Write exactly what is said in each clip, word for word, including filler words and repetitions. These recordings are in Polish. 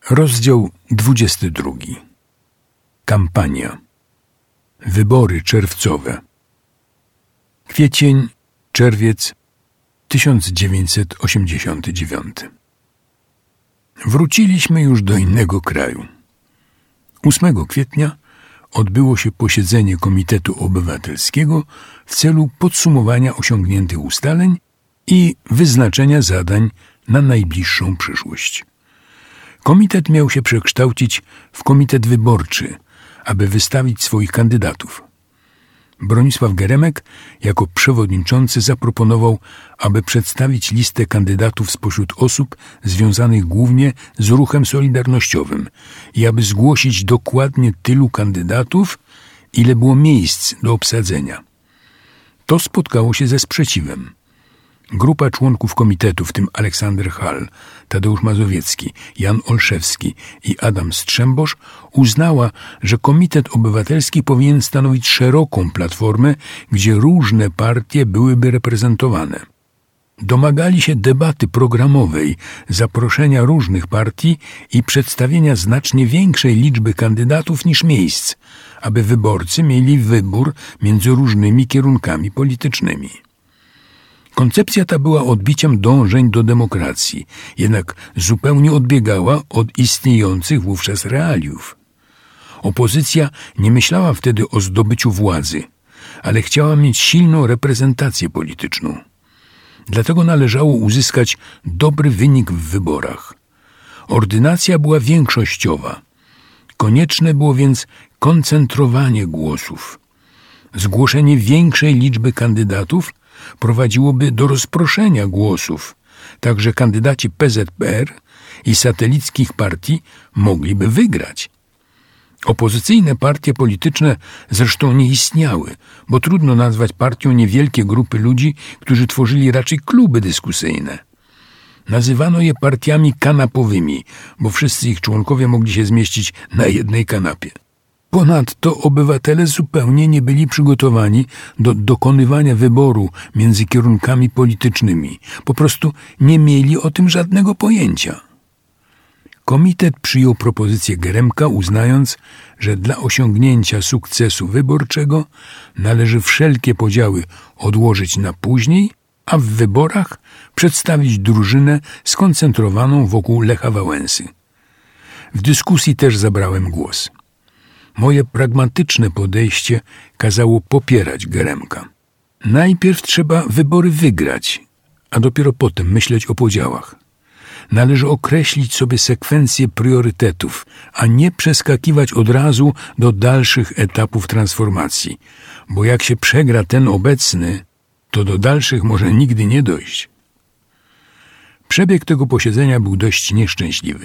Rozdział dwudziesty drugi. Kampania. Wybory czerwcowe. Kwiecień, czerwiec tysiąc dziewięćset osiemdziesiąty dziewiąty. Wróciliśmy już do innego kraju. ósmego kwietnia odbyło się posiedzenie Komitetu Obywatelskiego w celu podsumowania osiągniętych ustaleń i wyznaczenia zadań na najbliższą przyszłość. Komitet miał się przekształcić w komitet wyborczy, aby wystawić swoich kandydatów. Bronisław Geremek jako przewodniczący zaproponował, aby przedstawić listę kandydatów spośród osób związanych głównie z ruchem solidarnościowym i aby zgłosić dokładnie tylu kandydatów, ile było miejsc do obsadzenia. To spotkało się ze sprzeciwem. Grupa członków komitetu, w tym Aleksander Hall, Tadeusz Mazowiecki, Jan Olszewski i Adam Strzembosz, uznała, że Komitet Obywatelski powinien stanowić szeroką platformę, gdzie różne partie byłyby reprezentowane. Domagali się debaty programowej, zaproszenia różnych partii i przedstawienia znacznie większej liczby kandydatów niż miejsc, aby wyborcy mieli wybór między różnymi kierunkami politycznymi. Koncepcja ta była odbiciem dążeń do demokracji, jednak zupełnie odbiegała od istniejących wówczas realiów. Opozycja nie myślała wtedy o zdobyciu władzy, ale chciała mieć silną reprezentację polityczną. Dlatego należało uzyskać dobry wynik w wyborach. Ordynacja była większościowa. Konieczne było więc koncentrowanie głosów. Zgłoszenie większej liczby kandydatów prowadziłoby do rozproszenia głosów, tak że kandydaci P Z P R i satelickich partii mogliby wygrać. Opozycyjne partie polityczne zresztą nie istniały, bo trudno nazwać partią niewielkie grupy ludzi, którzy tworzyli raczej kluby dyskusyjne. Nazywano je partiami kanapowymi, bo wszyscy ich członkowie mogli się zmieścić na jednej kanapie. Ponadto obywatele zupełnie nie byli przygotowani do dokonywania wyboru między kierunkami politycznymi. Po prostu nie mieli o tym żadnego pojęcia. Komitet przyjął propozycję Geremka, uznając, że dla osiągnięcia sukcesu wyborczego należy wszelkie podziały odłożyć na później, a w wyborach przedstawić drużynę skoncentrowaną wokół Lecha Wałęsy. W dyskusji też zabrałem głos. Moje pragmatyczne podejście kazało popierać Geremka. Najpierw trzeba wybory wygrać, a dopiero potem myśleć o podziałach. Należy określić sobie sekwencję priorytetów, a nie przeskakiwać od razu do dalszych etapów transformacji, bo jak się przegra ten obecny, to do dalszych może nigdy nie dojść. Przebieg tego posiedzenia był dość nieszczęśliwy.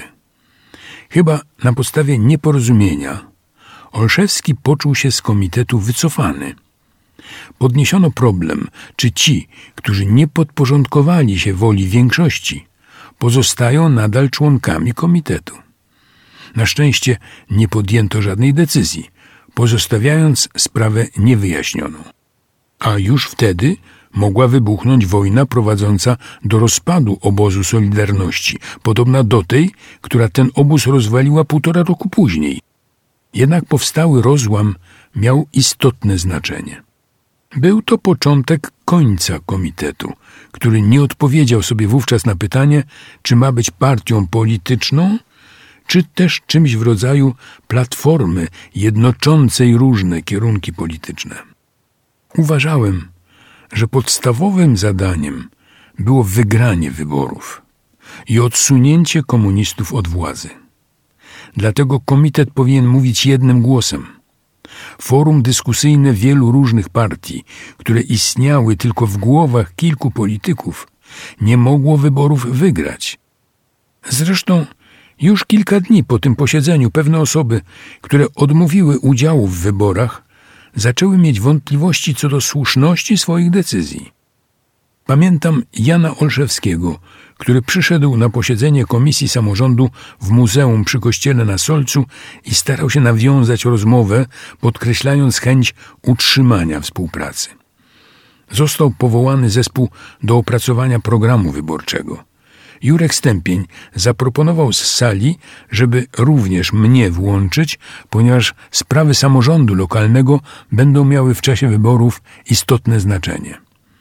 Chyba na podstawie nieporozumienia Olszewski poczuł się z komitetu wycofany. Podniesiono problem, czy ci, którzy nie podporządkowali się woli większości, pozostają nadal członkami komitetu. Na szczęście nie podjęto żadnej decyzji, pozostawiając sprawę niewyjaśnioną. A już wtedy mogła wybuchnąć wojna prowadząca do rozpadu obozu Solidarności, podobna do tej, która ten obóz rozwaliła półtora roku później. Jednak powstały rozłam miał istotne znaczenie. Był to początek końca komitetu, który nie odpowiedział sobie wówczas na pytanie, czy ma być partią polityczną, czy też czymś w rodzaju platformy jednoczącej różne kierunki polityczne. Uważałem, że podstawowym zadaniem było wygranie wyborów i odsunięcie komunistów od władzy. Dlatego komitet powinien mówić jednym głosem. Forum dyskusyjne wielu różnych partii, które istniały tylko w głowach kilku polityków, nie mogło wyborów wygrać. Zresztą już kilka dni po tym posiedzeniu pewne osoby, które odmówiły udziału w wyborach, zaczęły mieć wątpliwości co do słuszności swoich decyzji. Pamiętam Jana Olszewskiego, który przyszedł na posiedzenie Komisji Samorządu w muzeum przy kościele na Solcu i starał się nawiązać rozmowę, podkreślając chęć utrzymania współpracy. Został powołany zespół do opracowania programu wyborczego. Jurek Stępień zaproponował z sali, żeby również mnie włączyć, ponieważ sprawy samorządu lokalnego będą miały w czasie wyborów istotne znaczenie.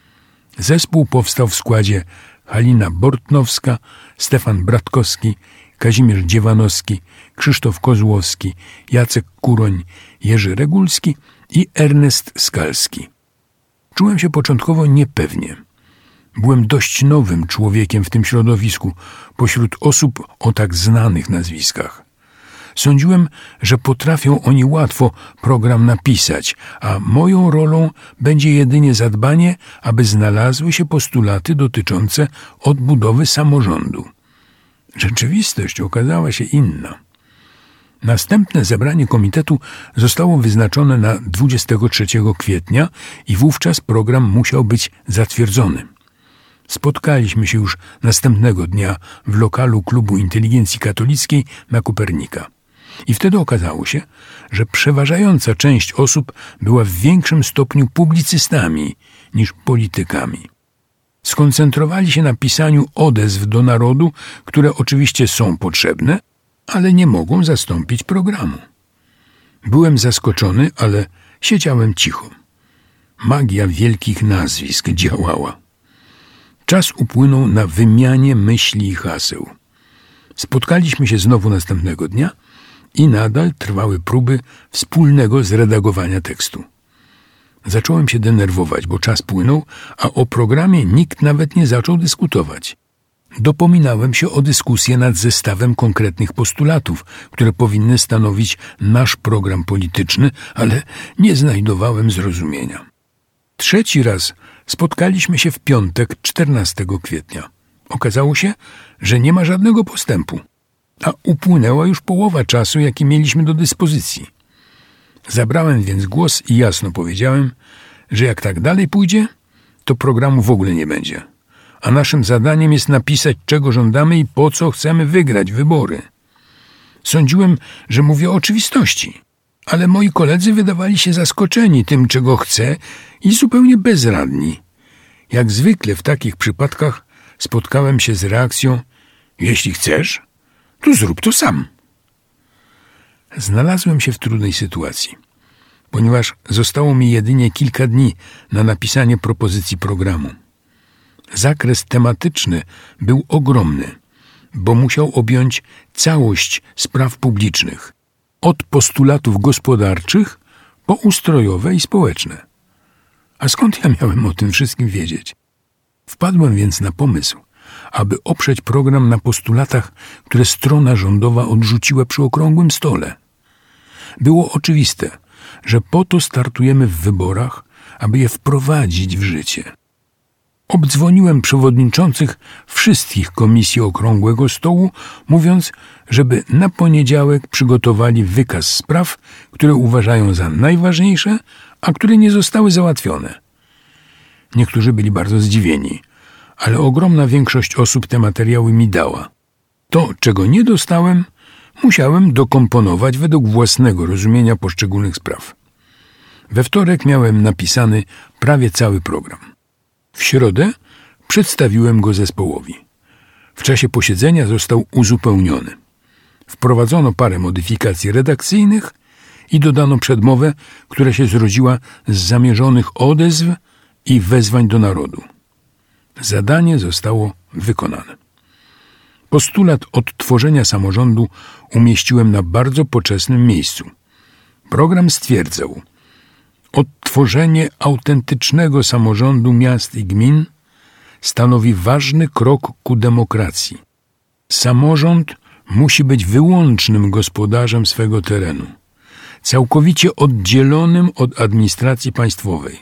Zespół powstał w składzie Halina Bortnowska, Stefan Bratkowski, Kazimierz Dziewanowski, Krzysztof Kozłowski, Jacek Kuroń, Jerzy Regulski i Ernest Skalski. Czułem się początkowo niepewnie. Byłem dość nowym człowiekiem w tym środowisku, pośród osób o tak znanych nazwiskach. Sądziłem, że potrafią oni łatwo program napisać, a moją rolą będzie jedynie zadbanie, aby znalazły się postulaty dotyczące odbudowy samorządu. Rzeczywistość okazała się inna. Następne zebranie komitetu zostało wyznaczone na dwudziestego trzeciego kwietnia i wówczas program musiał być zatwierdzony. Spotkaliśmy się już następnego dnia w lokalu Klubu Inteligencji Katolickiej na Kopernika. I wtedy okazało się, że przeważająca część osób była w większym stopniu publicystami niż politykami. Skoncentrowali się na pisaniu odezw do narodu, które oczywiście są potrzebne, ale nie mogą zastąpić programu. Byłem zaskoczony, ale siedziałem cicho. Magia wielkich nazwisk działała. Czas upłynął na wymianie myśli i haseł. Spotkaliśmy się znowu następnego dnia i nadal trwały próby wspólnego zredagowania tekstu. Zacząłem się denerwować, bo czas płynął, a o programie nikt nawet nie zaczął dyskutować. Dopominałem się o dyskusję nad zestawem konkretnych postulatów, które powinny stanowić nasz program polityczny, ale nie znajdowałem zrozumienia. Trzeci raz spotkaliśmy się w piątek, czternastego kwietnia. Okazało się, że nie ma żadnego postępu, a upłynęła już połowa czasu, jaki mieliśmy do dyspozycji. Zabrałem więc głos i jasno powiedziałem, że jak tak dalej pójdzie, to programu w ogóle nie będzie. A naszym zadaniem jest napisać, czego żądamy i po co chcemy wygrać wybory. Sądziłem, że mówię o oczywistości, ale moi koledzy wydawali się zaskoczeni tym, czego chcę i zupełnie bezradni. Jak zwykle w takich przypadkach spotkałem się z reakcją: jeśli chcesz, to zrób to sam. Znalazłem się w trudnej sytuacji, ponieważ zostało mi jedynie kilka dni na napisanie propozycji programu. Zakres tematyczny był ogromny, bo musiał objąć całość spraw publicznych, od postulatów gospodarczych po ustrojowe i społeczne. A skąd ja miałem o tym wszystkim wiedzieć? Wpadłem więc na pomysł, aby oprzeć program na postulatach, które strona rządowa odrzuciła przy okrągłym stole. Było oczywiste, że po to startujemy w wyborach, aby je wprowadzić w życie. Obdzwoniłem przewodniczących wszystkich komisji Okrągłego Stołu, mówiąc, żeby na poniedziałek przygotowali wykaz spraw, które uważają za najważniejsze, a które nie zostały załatwione. Niektórzy byli bardzo zdziwieni, ale ogromna większość osób te materiały mi dała. To, czego nie dostałem, musiałem dokomponować według własnego rozumienia poszczególnych spraw. We wtorek miałem napisany prawie cały program. W środę przedstawiłem go zespołowi. W czasie posiedzenia został uzupełniony. Wprowadzono parę modyfikacji redakcyjnych i dodano przedmowę, która się zrodziła z zamierzonych odezw i wezwań do narodu. Zadanie zostało wykonane. Postulat odtworzenia samorządu umieściłem na bardzo poczesnym miejscu. Program stwierdzał: odtworzenie autentycznego samorządu miast i gmin stanowi ważny krok ku demokracji. Samorząd musi być wyłącznym gospodarzem swego terenu, całkowicie oddzielonym od administracji państwowej.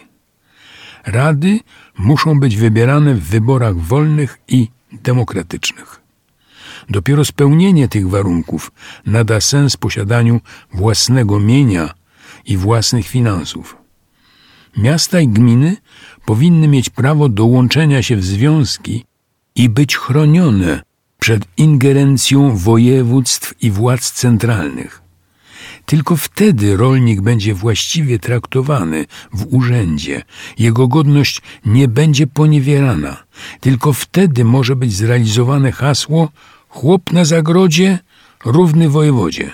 Rady muszą być wybierane w wyborach wolnych i demokratycznych. Dopiero spełnienie tych warunków nada sens posiadaniu własnego mienia i własnych finansów. Miasta i gminy powinny mieć prawo do łączenia się w związki i być chronione przed ingerencją województw i władz centralnych. Tylko wtedy rolnik będzie właściwie traktowany w urzędzie. Jego godność nie będzie poniewierana. Tylko wtedy może być zrealizowane hasło chłop na zagrodzie, równy wojewodzie.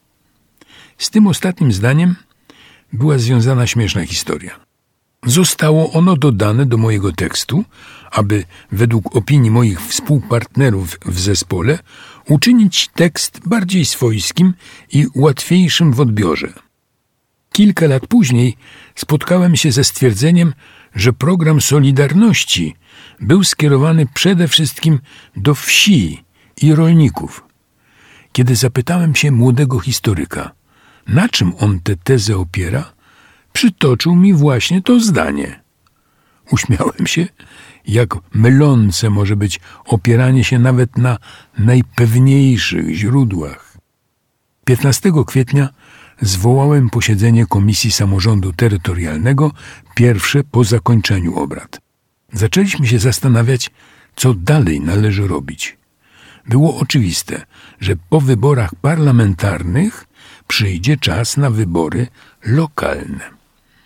Z tym ostatnim zdaniem była związana śmieszna historia. Zostało ono dodane do mojego tekstu, aby według opinii moich współpartnerów w zespole uczynić tekst bardziej swojskim i łatwiejszym w odbiorze. Kilka lat później spotkałem się ze stwierdzeniem, że program Solidarności był skierowany przede wszystkim do wsi i rolników. Kiedy zapytałem się młodego historyka, na czym on tę tezę opiera, przytoczył mi właśnie to zdanie. Uśmiałem się, jak mylące może być opieranie się nawet na najpewniejszych źródłach. piętnastego kwietnia zwołałem posiedzenie Komisji Samorządu Terytorialnego, pierwsze po zakończeniu obrad. Zaczęliśmy się zastanawiać, co dalej należy robić. Było oczywiste, że po wyborach parlamentarnych przyjdzie czas na wybory lokalne.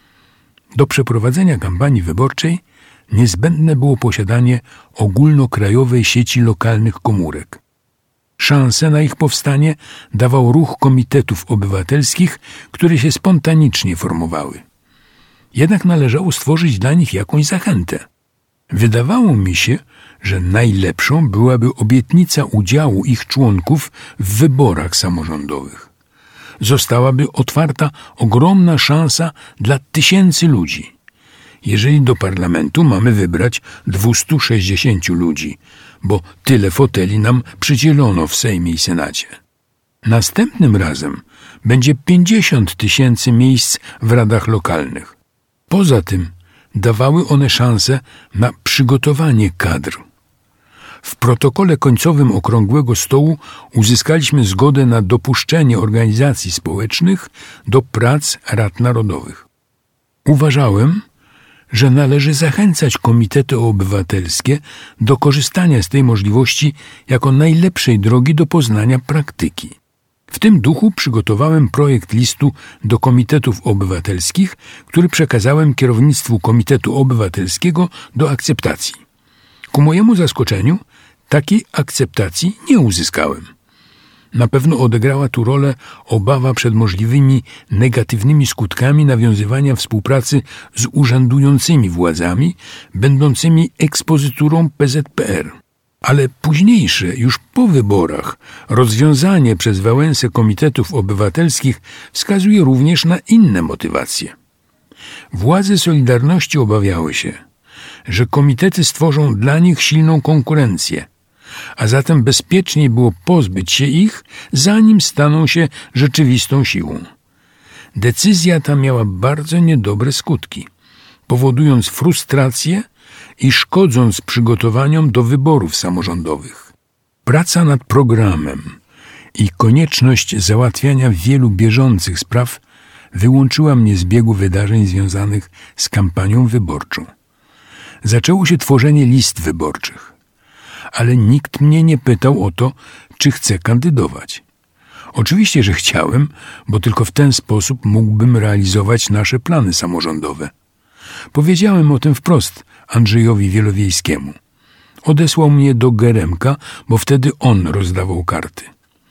Do przeprowadzenia kampanii wyborczej niezbędne było posiadanie ogólnokrajowej sieci lokalnych komórek. Szansę na ich powstanie dawał ruch komitetów obywatelskich, które się spontanicznie formowały. Jednak należało stworzyć dla nich jakąś zachętę. Wydawało mi się, że najlepszą byłaby obietnica udziału ich członków w wyborach samorządowych. Zostałaby otwarta ogromna szansa dla tysięcy ludzi. Jeżeli do parlamentu mamy wybrać dwieście sześćdziesiąt ludzi, bo tyle foteli nam przydzielono w Sejmie i Senacie. Następnym razem będzie pięćdziesiąt tysięcy miejsc w radach lokalnych. Poza tym dawały one szansę na przygotowanie kadr. W protokole końcowym Okrągłego Stołu uzyskaliśmy zgodę na dopuszczenie organizacji społecznych do prac rad narodowych. Uważałem, że należy zachęcać komitety obywatelskie do korzystania z tej możliwości jako najlepszej drogi do poznania praktyki. W tym duchu przygotowałem projekt listu do komitetów obywatelskich, który przekazałem kierownictwu Komitetu Obywatelskiego do akceptacji. Ku mojemu zaskoczeniu takiej akceptacji nie uzyskałem. Na pewno odegrała tu rolę obawa przed możliwymi negatywnymi skutkami nawiązywania współpracy z urzędującymi władzami, będącymi ekspozyturą P Z P R. Ale późniejsze, już po wyborach, rozwiązanie przez Wałęsę komitetów obywatelskich wskazuje również na inne motywacje. Władze Solidarności obawiały się, że komitety stworzą dla nich silną konkurencję, a zatem bezpieczniej było pozbyć się ich, zanim staną się rzeczywistą siłą. Decyzja ta miała bardzo niedobre skutki, powodując frustrację i szkodząc przygotowaniom do wyborów samorządowych. Praca nad programem i konieczność załatwiania wielu bieżących spraw wyłączyła mnie z biegu wydarzeń związanych z kampanią wyborczą. Zaczęło się tworzenie list wyborczych, ale nikt mnie nie pytał o to, czy chcę kandydować. Oczywiście, że chciałem, bo tylko w ten sposób mógłbym realizować nasze plany samorządowe. Powiedziałem o tym wprost Andrzejowi Wielowiejskiemu. Odesłał mnie do Geremka, bo wtedy on rozdawał karty.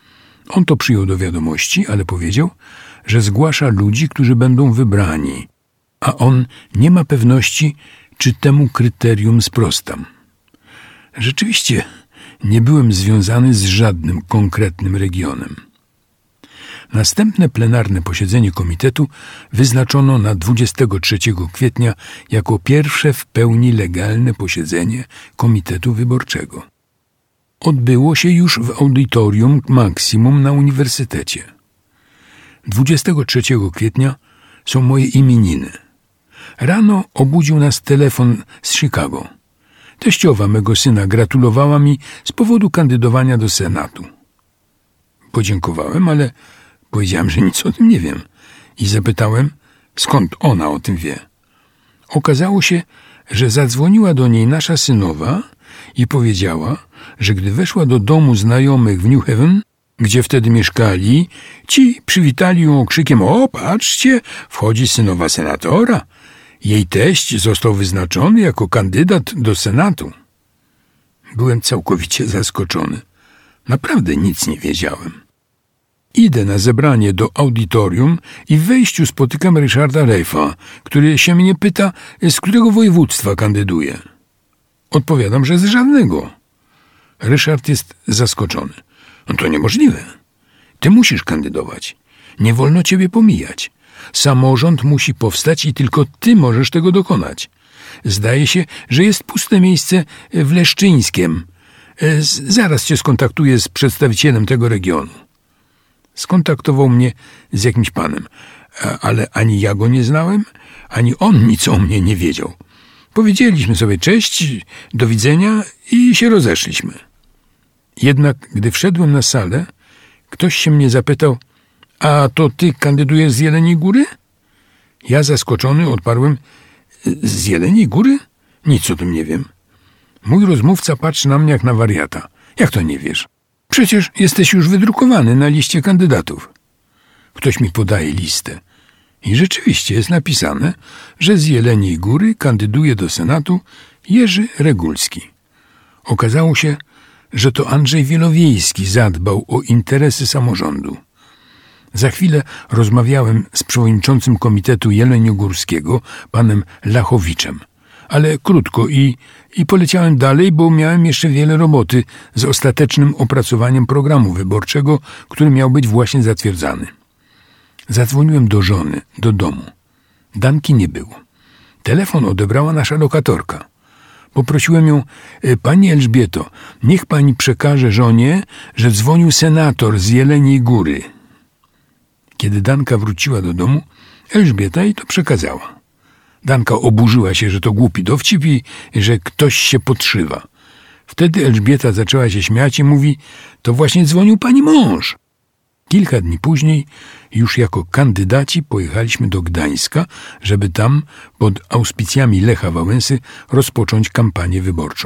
On to przyjął do wiadomości, ale powiedział, że zgłasza ludzi, którzy będą wybrani, a on nie ma pewności, czy temu kryterium sprostam. Rzeczywiście nie byłem związany z żadnym konkretnym regionem. Następne plenarne posiedzenie komitetu wyznaczono na dwudziestego trzeciego kwietnia jako pierwsze w pełni legalne posiedzenie komitetu wyborczego. Odbyło się już w audytorium Maksimum na uniwersytecie. dwudziestego trzeciego kwietnia są moje imieniny. Rano obudził nas telefon z Chicago. Teściowa mego syna gratulowała mi z powodu kandydowania do Senatu. Podziękowałem, ale powiedziałem, że nic o tym nie wiem i zapytałem, skąd ona o tym wie. Okazało się, że zadzwoniła do niej nasza synowa i powiedziała, że gdy weszła do domu znajomych w New Haven, gdzie wtedy mieszkali, ci przywitali ją okrzykiem: o, patrzcie, wchodzi synowa senatora. Jej teść został wyznaczony jako kandydat do Senatu. Byłem całkowicie zaskoczony. Naprawdę nic nie wiedziałem. Idę na zebranie do audytorium i w wejściu spotykam Ryszarda Rejfa, który się mnie pyta, z którego województwa kandyduje. Odpowiadam, że z żadnego. Ryszard jest zaskoczony. No to niemożliwe. Ty musisz kandydować. Nie wolno ciebie pomijać. Samorząd musi powstać i tylko ty możesz tego dokonać. Zdaje się, że jest puste miejsce w Leszczyńskiem. Zaraz cię skontaktuję z przedstawicielem tego regionu. Skontaktował mnie z jakimś panem, ale ani ja go nie znałem, ani on nic o mnie nie wiedział. Powiedzieliśmy sobie cześć, do widzenia i się rozeszliśmy. Jednak gdy wszedłem na salę, ktoś się mnie zapytał: a to ty kandydujesz z Jeleniej Góry? Ja zaskoczony odparłem: z Jeleniej Góry? Nic o tym nie wiem. Mój rozmówca patrzy na mnie jak na wariata. Jak to nie wiesz? Przecież jesteś już wydrukowany na liście kandydatów. Ktoś mi podaje listę. I rzeczywiście jest napisane, że z Jeleniej Góry kandyduje do Senatu Jerzy Regulski. Okazało się, że to Andrzej Wielowiejski zadbał o interesy samorządu. Za chwilę rozmawiałem z przewodniczącym Komitetu Jeleniogórskiego, panem Lachowiczem, ale krótko i, i poleciałem dalej, bo miałem jeszcze wiele roboty z ostatecznym opracowaniem programu wyborczego, który miał być właśnie zatwierdzany. Zadzwoniłem do żony, do domu. Danki nie było. Telefon odebrała nasza lokatorka. Poprosiłem ją: pani Elżbieto, niech pani przekaże żonie, że dzwonił senator z Jeleniej Góry. Kiedy Danka wróciła do domu, Elżbieta jej to przekazała. Danka oburzyła się, że to głupi dowcip i że ktoś się podszywa. Wtedy Elżbieta zaczęła się śmiać i mówi: to właśnie dzwonił pani mąż. Kilka dni później, już jako kandydaci, pojechaliśmy do Gdańska, żeby tam, pod auspicjami Lecha Wałęsy, rozpocząć kampanię wyborczą.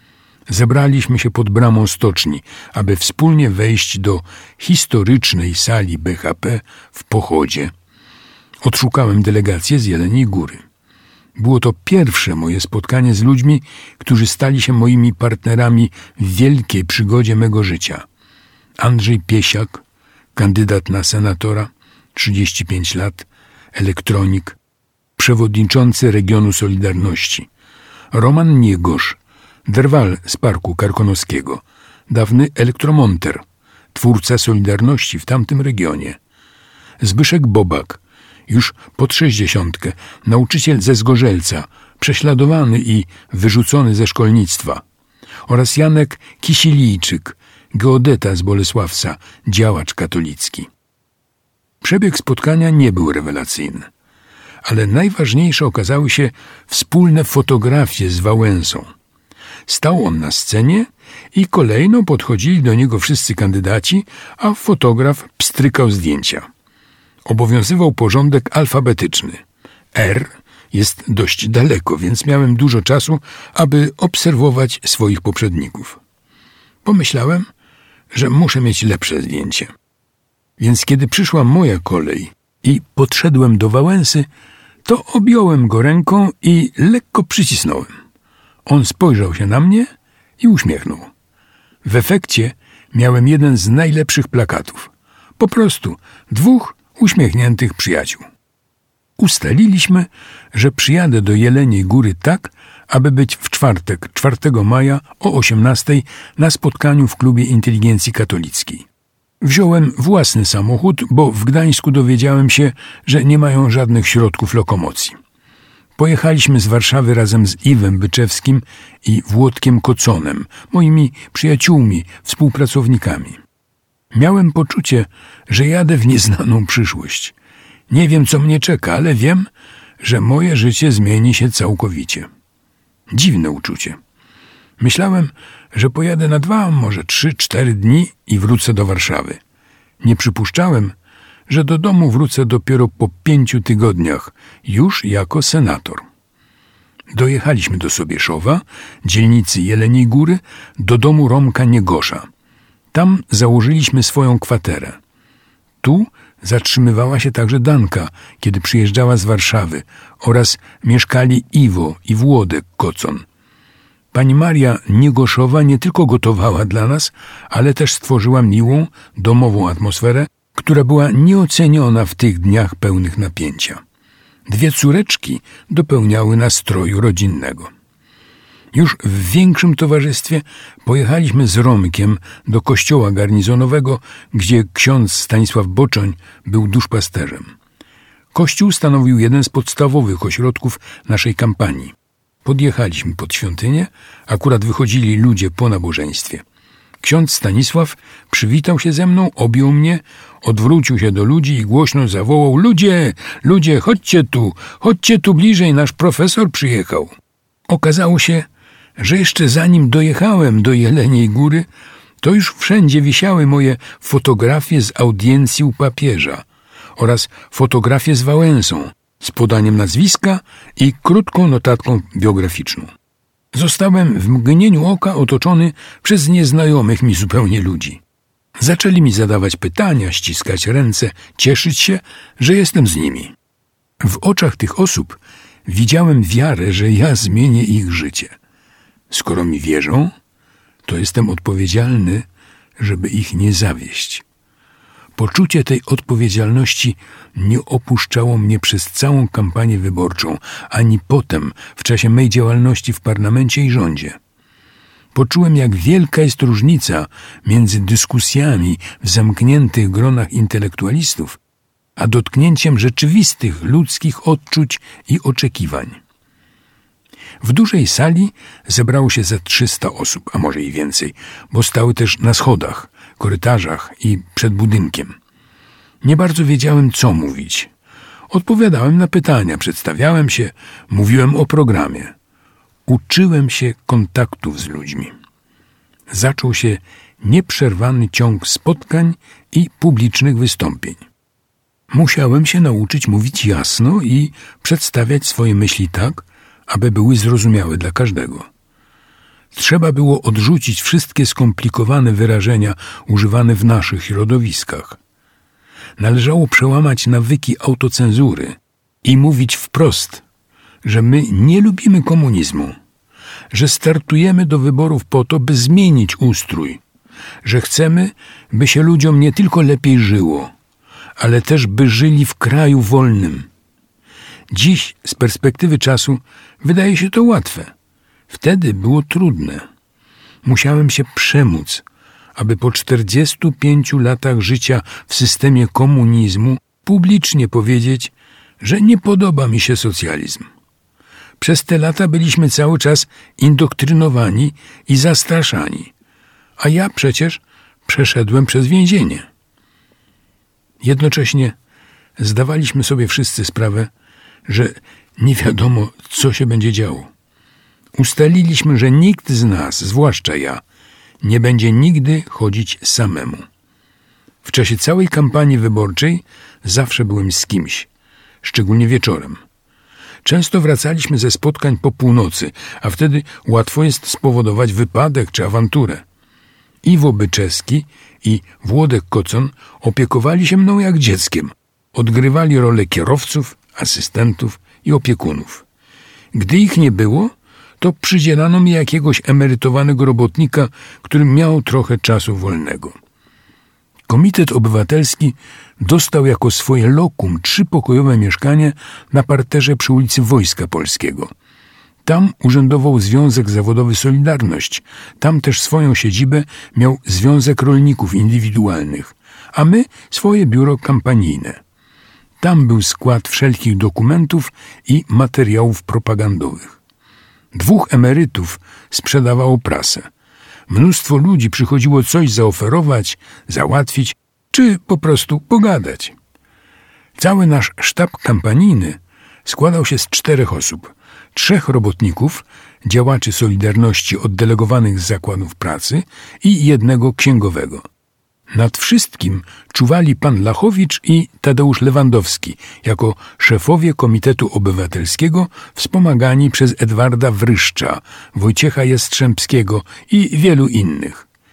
Zebraliśmy się pod bramą stoczni, aby wspólnie wejść do historycznej sali B H P w Pochodzie. Odszukałem delegację z Jeleniej Góry. Było to pierwsze moje spotkanie z ludźmi, którzy stali się moimi partnerami w wielkiej przygodzie mego życia. Andrzej Piesiak, kandydat na senatora, trzydzieści pięć lat, elektronik, przewodniczący regionu Solidarności. Roman Niegosz, drwal z Parku Karkonoskiego, dawny elektromonter, twórca Solidarności w tamtym regionie. Zbyszek Bobak, już pod sześćdziesiątkę, nauczyciel ze Zgorzelca, prześladowany i wyrzucony ze szkolnictwa. Oraz Janek Kisilijczyk, geodeta z Bolesławca, działacz katolicki. Przebieg spotkania nie był rewelacyjny, ale najważniejsze okazały się wspólne fotografie z Wałęsą. Stał on na scenie i kolejno podchodzili do niego wszyscy kandydaci, a fotograf pstrykał zdjęcia. Obowiązywał porządek alfabetyczny. R jest dość daleko, więc miałem dużo czasu, aby obserwować swoich poprzedników. Pomyślałem, że muszę mieć lepsze zdjęcie. Więc kiedy przyszła moja kolej i podszedłem do Wałęsy, to objąłem go ręką i lekko przycisnąłem. On spojrzał się na mnie i uśmiechnął. W efekcie miałem jeden z najlepszych plakatów. Po prostu dwóch uśmiechniętych przyjaciół. Ustaliliśmy, że przyjadę do Jeleniej Góry tak, aby być w czwartek, czwartego maja o osiemnastej na spotkaniu w Klubie Inteligencji Katolickiej. Wziąłem własny samochód, bo w Gdańsku dowiedziałem się, że nie mają żadnych środków lokomocji. Pojechaliśmy z Warszawy razem z Iwem Byczewskim i Włodkiem Koconem, moimi przyjaciółmi, współpracownikami. Miałem poczucie, że jadę w nieznaną przyszłość. Nie wiem, co mnie czeka, ale wiem, że moje życie zmieni się całkowicie. Dziwne uczucie. Myślałem, że pojadę na dwa, może trzy, cztery dni i wrócę do Warszawy. Nie przypuszczałem, że do domu wrócę dopiero po pięciu tygodniach, już jako senator. Dojechaliśmy do Sobieszowa, dzielnicy Jeleniej Góry, do domu Romka Niegosza. Tam założyliśmy swoją kwaterę. Tu zatrzymywała się także Danka, kiedy przyjeżdżała z Warszawy, oraz mieszkali Iwo i Włodek Kocon. Pani Maria Niegoszowa nie tylko gotowała dla nas, ale też stworzyła miłą, domową atmosferę, która była nieoceniona w tych dniach pełnych napięcia. Dwie córeczki dopełniały nastroju rodzinnego. Już w większym towarzystwie pojechaliśmy z Romkiem do kościoła garnizonowego, gdzie ksiądz Stanisław Boczoń był duszpasterzem. Kościół stanowił jeden z podstawowych ośrodków naszej kampanii. Podjechaliśmy pod świątynię, akurat wychodzili ludzie po nabożeństwie. Ksiądz Stanisław przywitał się ze mną, objął mnie, odwrócił się do ludzi i głośno zawołał: ludzie, ludzie, chodźcie tu, chodźcie tu bliżej, nasz profesor przyjechał. Okazało się, że jeszcze zanim dojechałem do Jeleniej Góry, to już wszędzie wisiały moje fotografie z audiencji u papieża oraz fotografie z Wałęsą, z podaniem nazwiska i krótką notatką biograficzną. Zostałem w mgnieniu oka otoczony przez nieznajomych mi zupełnie ludzi. Zaczęli mi zadawać pytania, ściskać ręce, cieszyć się, że jestem z nimi. W oczach tych osób widziałem wiarę, że ja zmienię ich życie. Skoro mi wierzą, to jestem odpowiedzialny, żeby ich nie zawieść. Poczucie tej odpowiedzialności nie opuszczało mnie przez całą kampanię wyborczą, ani potem, w czasie mej działalności w parlamencie i rządzie. Poczułem, jak wielka jest różnica między dyskusjami w zamkniętych gronach intelektualistów, a dotknięciem rzeczywistych ludzkich odczuć i oczekiwań. W dużej sali zebrało się ze trzysta osób, a może i więcej, bo stały też na schodach, korytarzach i przed budynkiem. Nie bardzo wiedziałem, co mówić. Odpowiadałem na pytania, przedstawiałem się, mówiłem o programie. Uczyłem się kontaktów z ludźmi. Zaczął się nieprzerwany ciąg spotkań i publicznych wystąpień. Musiałem się nauczyć mówić jasno i przedstawiać swoje myśli tak, aby były zrozumiałe dla każdego. Trzeba było odrzucić wszystkie skomplikowane wyrażenia używane w naszych środowiskach. Należało przełamać nawyki autocenzury i mówić wprost, że my nie lubimy komunizmu, że startujemy do wyborów po to, by zmienić ustrój, że chcemy, by się ludziom nie tylko lepiej żyło, ale też by żyli w kraju wolnym. Dziś, z perspektywy czasu, wydaje się to łatwe. Wtedy było trudne. Musiałem się przemóc, aby po czterdziestu pięciu latach życia w systemie komunizmu publicznie powiedzieć, że nie podoba mi się socjalizm. Przez te lata byliśmy cały czas indoktrynowani i zastraszani, a ja przecież przeszedłem przez więzienie. Jednocześnie zdawaliśmy sobie wszyscy sprawę, że nie wiadomo, co się będzie działo. Ustaliliśmy, że nikt z nas, zwłaszcza ja, nie będzie nigdy chodzić samemu. W czasie całej kampanii wyborczej zawsze byłem z kimś, szczególnie wieczorem. Często wracaliśmy ze spotkań po północy, a wtedy łatwo jest spowodować wypadek czy awanturę. Iwo Byczewski i Włodek Kocon opiekowali się mną jak dzieckiem. Odgrywali rolę kierowców, asystentów i opiekunów. Gdy ich nie było, to przydzielano mi jakiegoś emerytowanego robotnika, który miał trochę czasu wolnego. Komitet Obywatelski dostał jako swoje lokum trzypokojowe mieszkanie na parterze przy ulicy Wojska Polskiego. Tam urzędował Związek Zawodowy Solidarność, tam też swoją siedzibę miał Związek Rolników Indywidualnych, a my swoje biuro kampanijne. Tam był skład wszelkich dokumentów i materiałów propagandowych. Dwóch emerytów sprzedawało prasę. Mnóstwo ludzi przychodziło coś zaoferować, załatwić, czy po prostu pogadać. Cały nasz sztab kampanijny składał się z czterech osób. Trzech robotników, działaczy Solidarności oddelegowanych z zakładów pracy i jednego księgowego. Nad wszystkim czuwali pan Lachowicz i Tadeusz Lewandowski jako szefowie Komitetu Obywatelskiego wspomagani przez Edwarda Wryszcza, Wojciecha Jastrzębskiego i wielu innych.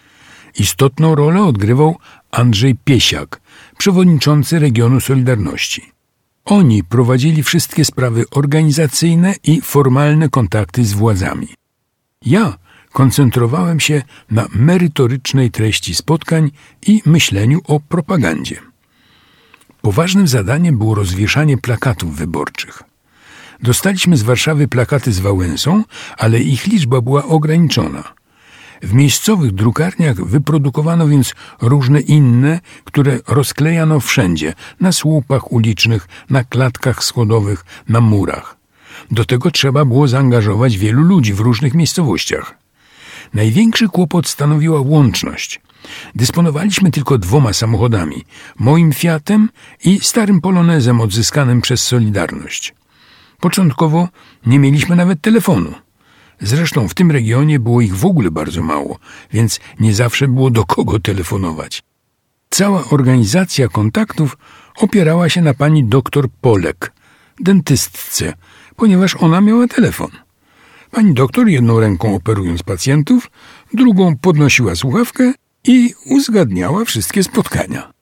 Istotną rolę odgrywał Andrzej Piesiak, przewodniczący regionu Solidarności. Oni prowadzili wszystkie sprawy organizacyjne i formalne kontakty z władzami. Ja koncentrowałem się na merytorycznej treści spotkań i myśleniu o propagandzie. Poważnym zadaniem było rozwieszanie plakatów wyborczych. Dostaliśmy z Warszawy plakaty z Wałęsą, ale ich liczba była ograniczona. W miejscowych drukarniach wyprodukowano więc różne inne, które rozklejano wszędzie, na słupach ulicznych, na klatkach schodowych, na murach. Do tego trzeba było zaangażować wielu ludzi w różnych miejscowościach. Największy kłopot stanowiła łączność. Dysponowaliśmy tylko dwoma samochodami, moim Fiatem i starym Polonezem odzyskanym przez Solidarność. Początkowo nie mieliśmy nawet telefonu. Zresztą w tym regionie było ich w ogóle bardzo mało, więc nie zawsze było do kogo telefonować. Cała organizacja kontaktów opierała się na pani doktor Polek, dentystce, ponieważ ona miała telefon. Pani doktor jedną ręką operując pacjentów, drugą podnosiła słuchawkę i uzgadniała wszystkie spotkania.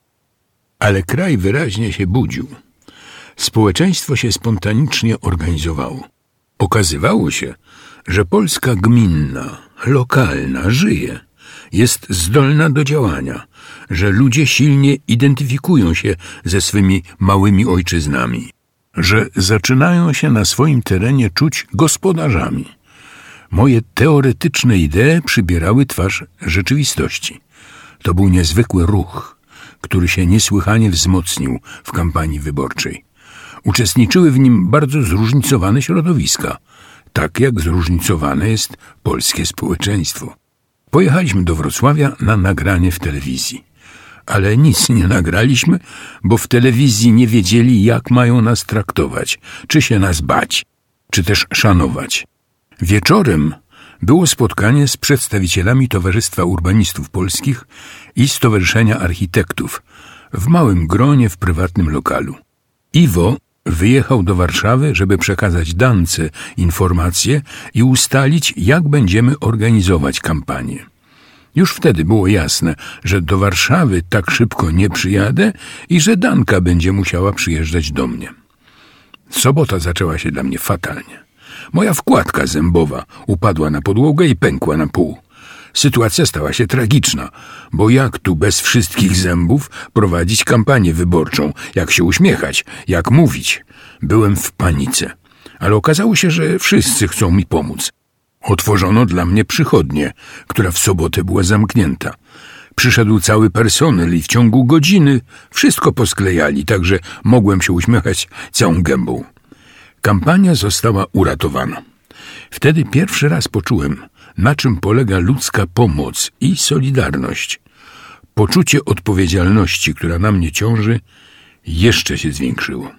Ale kraj wyraźnie się budził. Społeczeństwo się spontanicznie organizowało. Okazywało się, że Polska gminna, lokalna żyje, jest zdolna do działania, że ludzie silnie identyfikują się ze swymi małymi ojczyznami, że zaczynają się na swoim terenie czuć gospodarzami. Moje teoretyczne idee przybierały twarz rzeczywistości. To był niezwykły ruch, który się niesłychanie wzmocnił w kampanii wyborczej. Uczestniczyły w nim bardzo zróżnicowane środowiska, tak jak zróżnicowane jest polskie społeczeństwo. Pojechaliśmy do Wrocławia na nagranie w telewizji. Ale nic nie nagraliśmy, bo w telewizji nie wiedzieli, jak mają nas traktować, czy się nas bać, czy też szanować. Wieczorem było spotkanie z przedstawicielami Towarzystwa Urbanistów Polskich i Stowarzyszenia Architektów w małym gronie w prywatnym lokalu. Iwo wyjechał do Warszawy, żeby przekazać Dance informacje i ustalić, jak będziemy organizować kampanię. Już wtedy było jasne, że do Warszawy tak szybko nie przyjadę i że Danka będzie musiała przyjeżdżać do mnie. Sobota zaczęła się dla mnie fatalnie. Moja wkładka zębowa upadła na podłogę i pękła na pół. Sytuacja stała się tragiczna, bo jak tu bez wszystkich zębów prowadzić kampanię wyborczą, jak się uśmiechać, jak mówić? Byłem w panice, ale okazało się, że wszyscy chcą mi pomóc. Otworzono dla mnie przychodnię, która w sobotę była zamknięta. Przyszedł cały personel i w ciągu godziny wszystko posklejali, tak że mogłem się uśmiechać całą gębą. Kampania została uratowana. Wtedy pierwszy raz poczułem, na czym polega ludzka pomoc i solidarność. Poczucie odpowiedzialności, która na mnie ciąży, jeszcze się zwiększyło.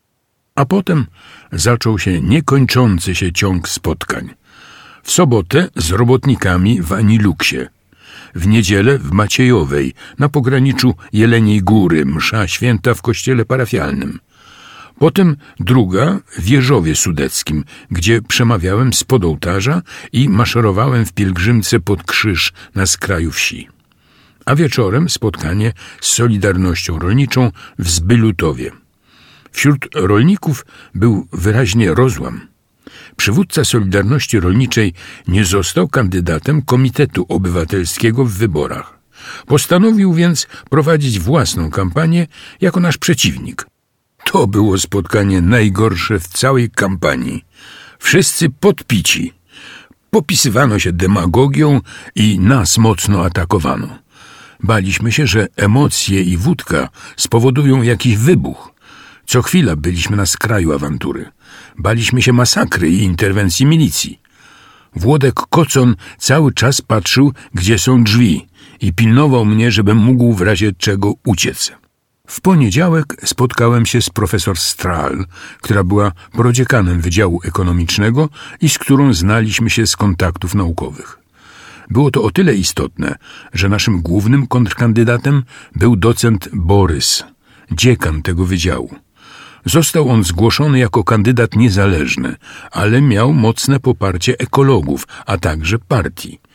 A potem zaczął się niekończący się ciąg spotkań. W sobotę z robotnikami w Aniluksie, w niedzielę w Maciejowej, na pograniczu Jeleniej Góry, msza święta w kościele parafialnym. Potem druga w Jeżowie Sudeckim, gdzie przemawiałem spod ołtarza i maszerowałem w pielgrzymce pod krzyż na skraju wsi. A wieczorem spotkanie z Solidarnością Rolniczą w Zbylutowie. Wśród rolników był wyraźnie rozłam. Przywódca Solidarności Rolniczej nie został kandydatem Komitetu Obywatelskiego w wyborach. Postanowił więc prowadzić własną kampanię jako nasz przeciwnik. To było spotkanie najgorsze w całej kampanii. Wszyscy podpici. Popisywano się demagogią i nas mocno atakowano. Baliśmy się, że emocje i wódka spowodują jakiś wybuch. Co chwila byliśmy na skraju awantury. Baliśmy się masakry i interwencji milicji. Włodek Kocon cały czas patrzył, gdzie są drzwi i pilnował mnie, żebym mógł w razie czego uciec. W poniedziałek spotkałem się z profesor Strahl, która była prodziekanem Wydziału Ekonomicznego i z którą znaliśmy się z kontaktów naukowych. Było to o tyle istotne, że naszym głównym kontrkandydatem był docent Borys, dziekan tego wydziału. Został on zgłoszony jako kandydat niezależny, ale miał mocne poparcie ekologów, a także partii.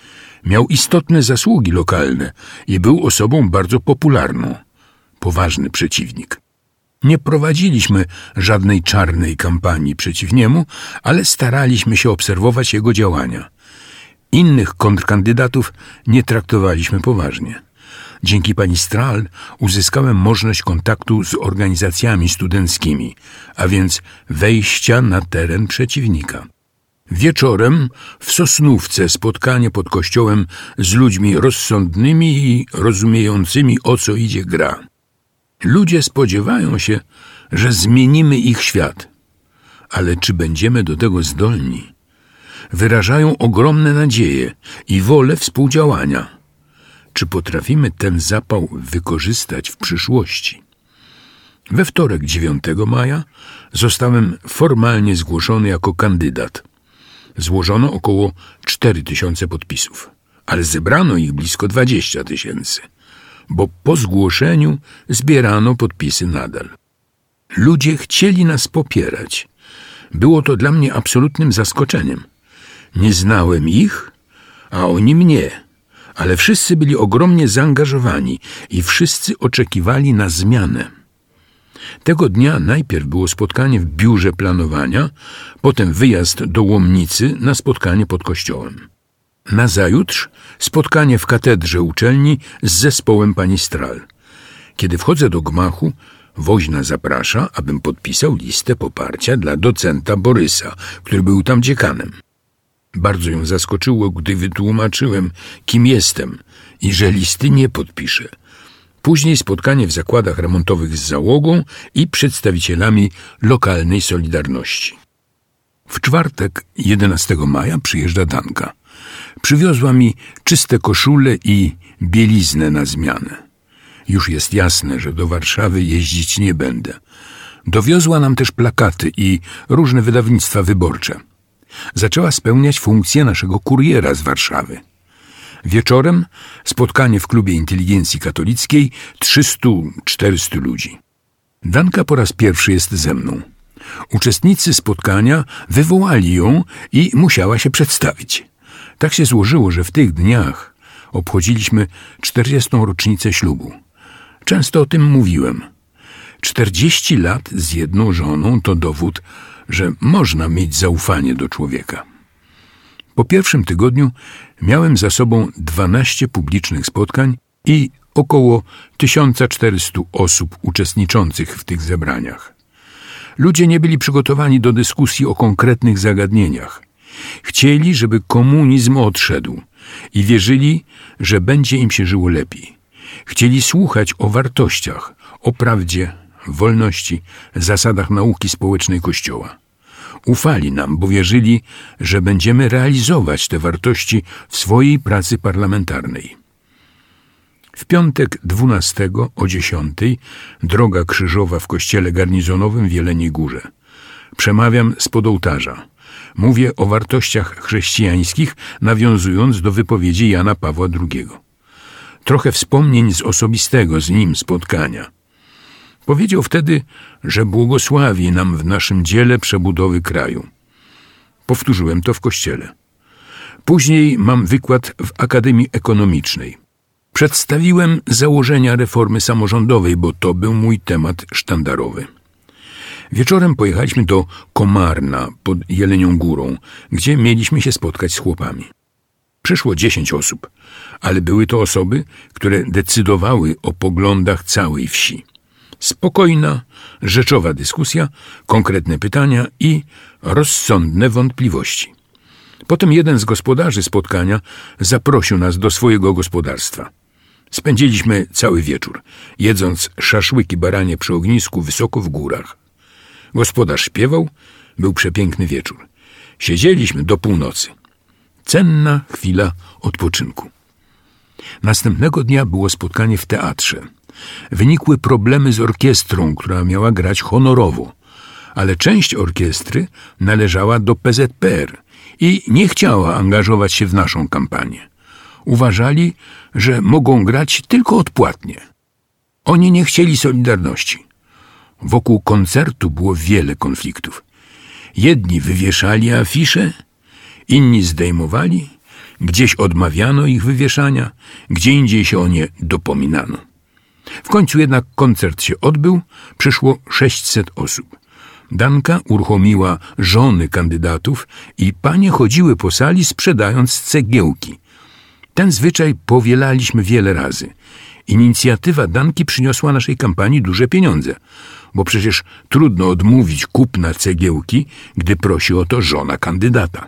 Miał istotne zasługi lokalne i był osobą bardzo popularną. Poważny przeciwnik. Nie prowadziliśmy żadnej czarnej kampanii przeciw niemu, ale staraliśmy się obserwować jego działania. Innych kontrkandydatów nie traktowaliśmy poważnie. Dzięki pani Strahl uzyskałem możliwość kontaktu z organizacjami studenckimi, a więc wejścia na teren przeciwnika. Wieczorem w Sosnówce spotkanie pod kościołem z ludźmi rozsądnymi i rozumiejącymi, o co idzie gra. Ludzie spodziewają się, że zmienimy ich świat. Ale czy będziemy do tego zdolni? Wyrażają ogromne nadzieje i wolę współdziałania. Czy potrafimy ten zapał wykorzystać w przyszłości? We wtorek dziewiątego maja zostałem formalnie zgłoszony jako kandydat. Złożono około cztery tysiące podpisów, ale zebrano ich blisko dwadzieścia tysięcy, bo po zgłoszeniu zbierano podpisy nadal. Ludzie chcieli nas popierać. Było to dla mnie absolutnym zaskoczeniem. Nie znałem ich, a oni mnie, ale wszyscy byli ogromnie zaangażowani i wszyscy oczekiwali na zmianę. Tego dnia najpierw było spotkanie w biurze planowania, potem wyjazd do Łomnicy na spotkanie pod kościołem. Nazajutrz spotkanie w katedrze uczelni z zespołem pani Strahl. Kiedy wchodzę do gmachu, woźna zaprasza, abym podpisał listę poparcia dla docenta Borysa, który był tam dziekanem. Bardzo ją zaskoczyło, gdy wytłumaczyłem, kim jestem i że listy nie podpiszę. Później spotkanie w zakładach remontowych z załogą i przedstawicielami lokalnej Solidarności. W czwartek, jedenastego maja, przyjeżdża Danka. Przywiozła mi czyste koszule i bieliznę na zmianę. Już jest jasne, że do Warszawy jeździć nie będę. Dowiozła nam też plakaty i różne wydawnictwa wyborcze. Zaczęła spełniać funkcję naszego kuriera z Warszawy. Wieczorem spotkanie w klubie inteligencji katolickiej, trzysta czterysta ludzi. Danka po raz pierwszy jest ze mną. Uczestnicy spotkania wywołali ją i musiała się przedstawić. Tak się złożyło, że w tych dniach obchodziliśmy czterdziestą rocznicę ślubu. Często o tym mówiłem. Czterdzieści lat z jedną żoną to dowód, że można mieć zaufanie do człowieka. Po pierwszym tygodniu miałem za sobą dwanaście publicznych spotkań i około tysiąc czterysta osób uczestniczących w tych zebraniach. Ludzie nie byli przygotowani do dyskusji o konkretnych zagadnieniach. Chcieli, żeby komunizm odszedł i wierzyli, że będzie im się żyło lepiej. Chcieli słuchać o wartościach, o prawdzie, wolności, zasadach nauki społecznej Kościoła. Ufali nam, bo wierzyli, że będziemy realizować te wartości w swojej pracy parlamentarnej. W piątek dwunastego o dziesiątej droga krzyżowa w kościele garnizonowym w Jeleniej Górze. Przemawiam spod ołtarza. Mówię o wartościach chrześcijańskich, nawiązując do wypowiedzi Jana Pawła drugiego. Trochę wspomnień z osobistego z nim spotkania. Powiedział wtedy, że błogosławi nam w naszym dziele przebudowy kraju. Powtórzyłem to w kościele. Później mam wykład w Akademii Ekonomicznej. Przedstawiłem założenia reformy samorządowej, bo to był mój temat sztandarowy. Wieczorem pojechaliśmy do Komarna pod Jelenią Górą, gdzie mieliśmy się spotkać z chłopami. Przyszło dziesięć osób, ale były to osoby, które decydowały o poglądach całej wsi. Spokojna, rzeczowa dyskusja, konkretne pytania i rozsądne wątpliwości. Potem jeden z gospodarzy spotkania zaprosił nas do swojego gospodarstwa. Spędziliśmy cały wieczór, jedząc szaszłyki baranie przy ognisku wysoko w górach. Gospodarz śpiewał, był przepiękny wieczór. Siedzieliśmy do północy. Cenna chwila odpoczynku. Następnego dnia było spotkanie w teatrze. Wynikły problemy z orkiestrą, która miała grać honorowo, ale część orkiestry należała do P Z P R i nie chciała angażować się w naszą kampanię. Uważali, że mogą grać tylko odpłatnie. Oni nie chcieli Solidarności. Wokół koncertu było wiele konfliktów. Jedni wywieszali afisze, inni zdejmowali, Gdzieś odmawiano ich wywieszania, gdzie indziej się o nie dopominano. W końcu jednak koncert się odbył, przyszło sześćset osób. Danka uruchomiła żony kandydatów i panie chodziły po sali, sprzedając cegiełki. Ten zwyczaj powielaliśmy wiele razy. Inicjatywa Danki przyniosła naszej kampanii duże pieniądze, bo przecież trudno odmówić kupna cegiełki, gdy prosi o to żona kandydata.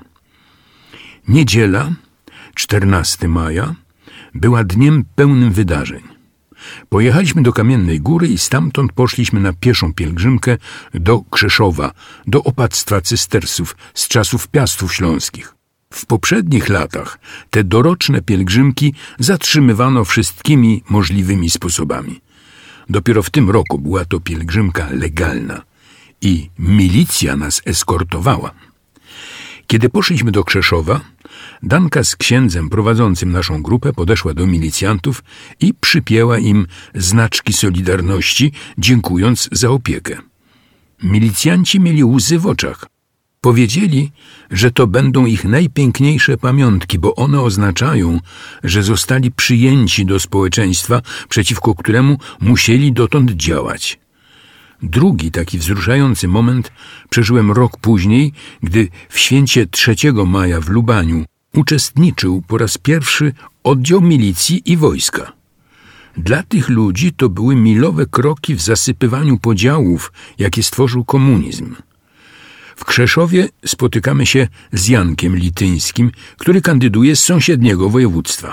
Niedziela, czternastego maja, była dniem pełnym wydarzeń. Pojechaliśmy do Kamiennej Góry i stamtąd poszliśmy na pieszą pielgrzymkę do Krzeszowa, do opactwa cystersów z czasów Piastów Śląskich. W poprzednich latach te doroczne pielgrzymki zatrzymywano wszystkimi możliwymi sposobami. Dopiero w tym roku była to pielgrzymka legalna i milicja nas eskortowała. Kiedy poszliśmy do Krzeszowa, Danka z księdzem prowadzącym naszą grupę podeszła do milicjantów i przypięła im znaczki Solidarności, dziękując za opiekę. Milicjanci mieli łzy w oczach. Powiedzieli, że to będą ich najpiękniejsze pamiątki, bo one oznaczają, że zostali przyjęci do społeczeństwa, przeciwko któremu musieli dotąd działać. Drugi taki wzruszający moment przeżyłem rok później, gdy w święcie trzeciego maja w Lubaniu uczestniczył po raz pierwszy oddział milicji i wojska. Dla tych ludzi to były milowe kroki w zasypywaniu podziałów, jakie stworzył komunizm. W Krzeszowie spotykamy się z Jankiem Lityńskim, który kandyduje z sąsiedniego województwa.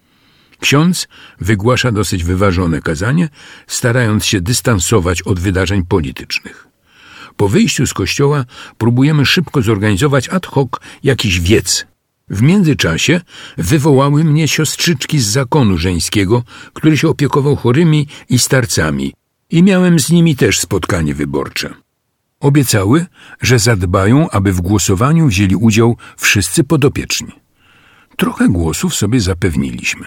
Ksiądz wygłasza dosyć wyważone kazanie, starając się dystansować od wydarzeń politycznych. Po wyjściu z kościoła próbujemy szybko zorganizować ad hoc jakiś wiec. W międzyczasie wywołały mnie siostrzyczki z zakonu żeńskiego, który się opiekował chorymi i starcami, i miałem z nimi też spotkanie wyborcze. Obiecały, że zadbają, aby w głosowaniu wzięli udział wszyscy podopieczni. Trochę głosów sobie zapewniliśmy.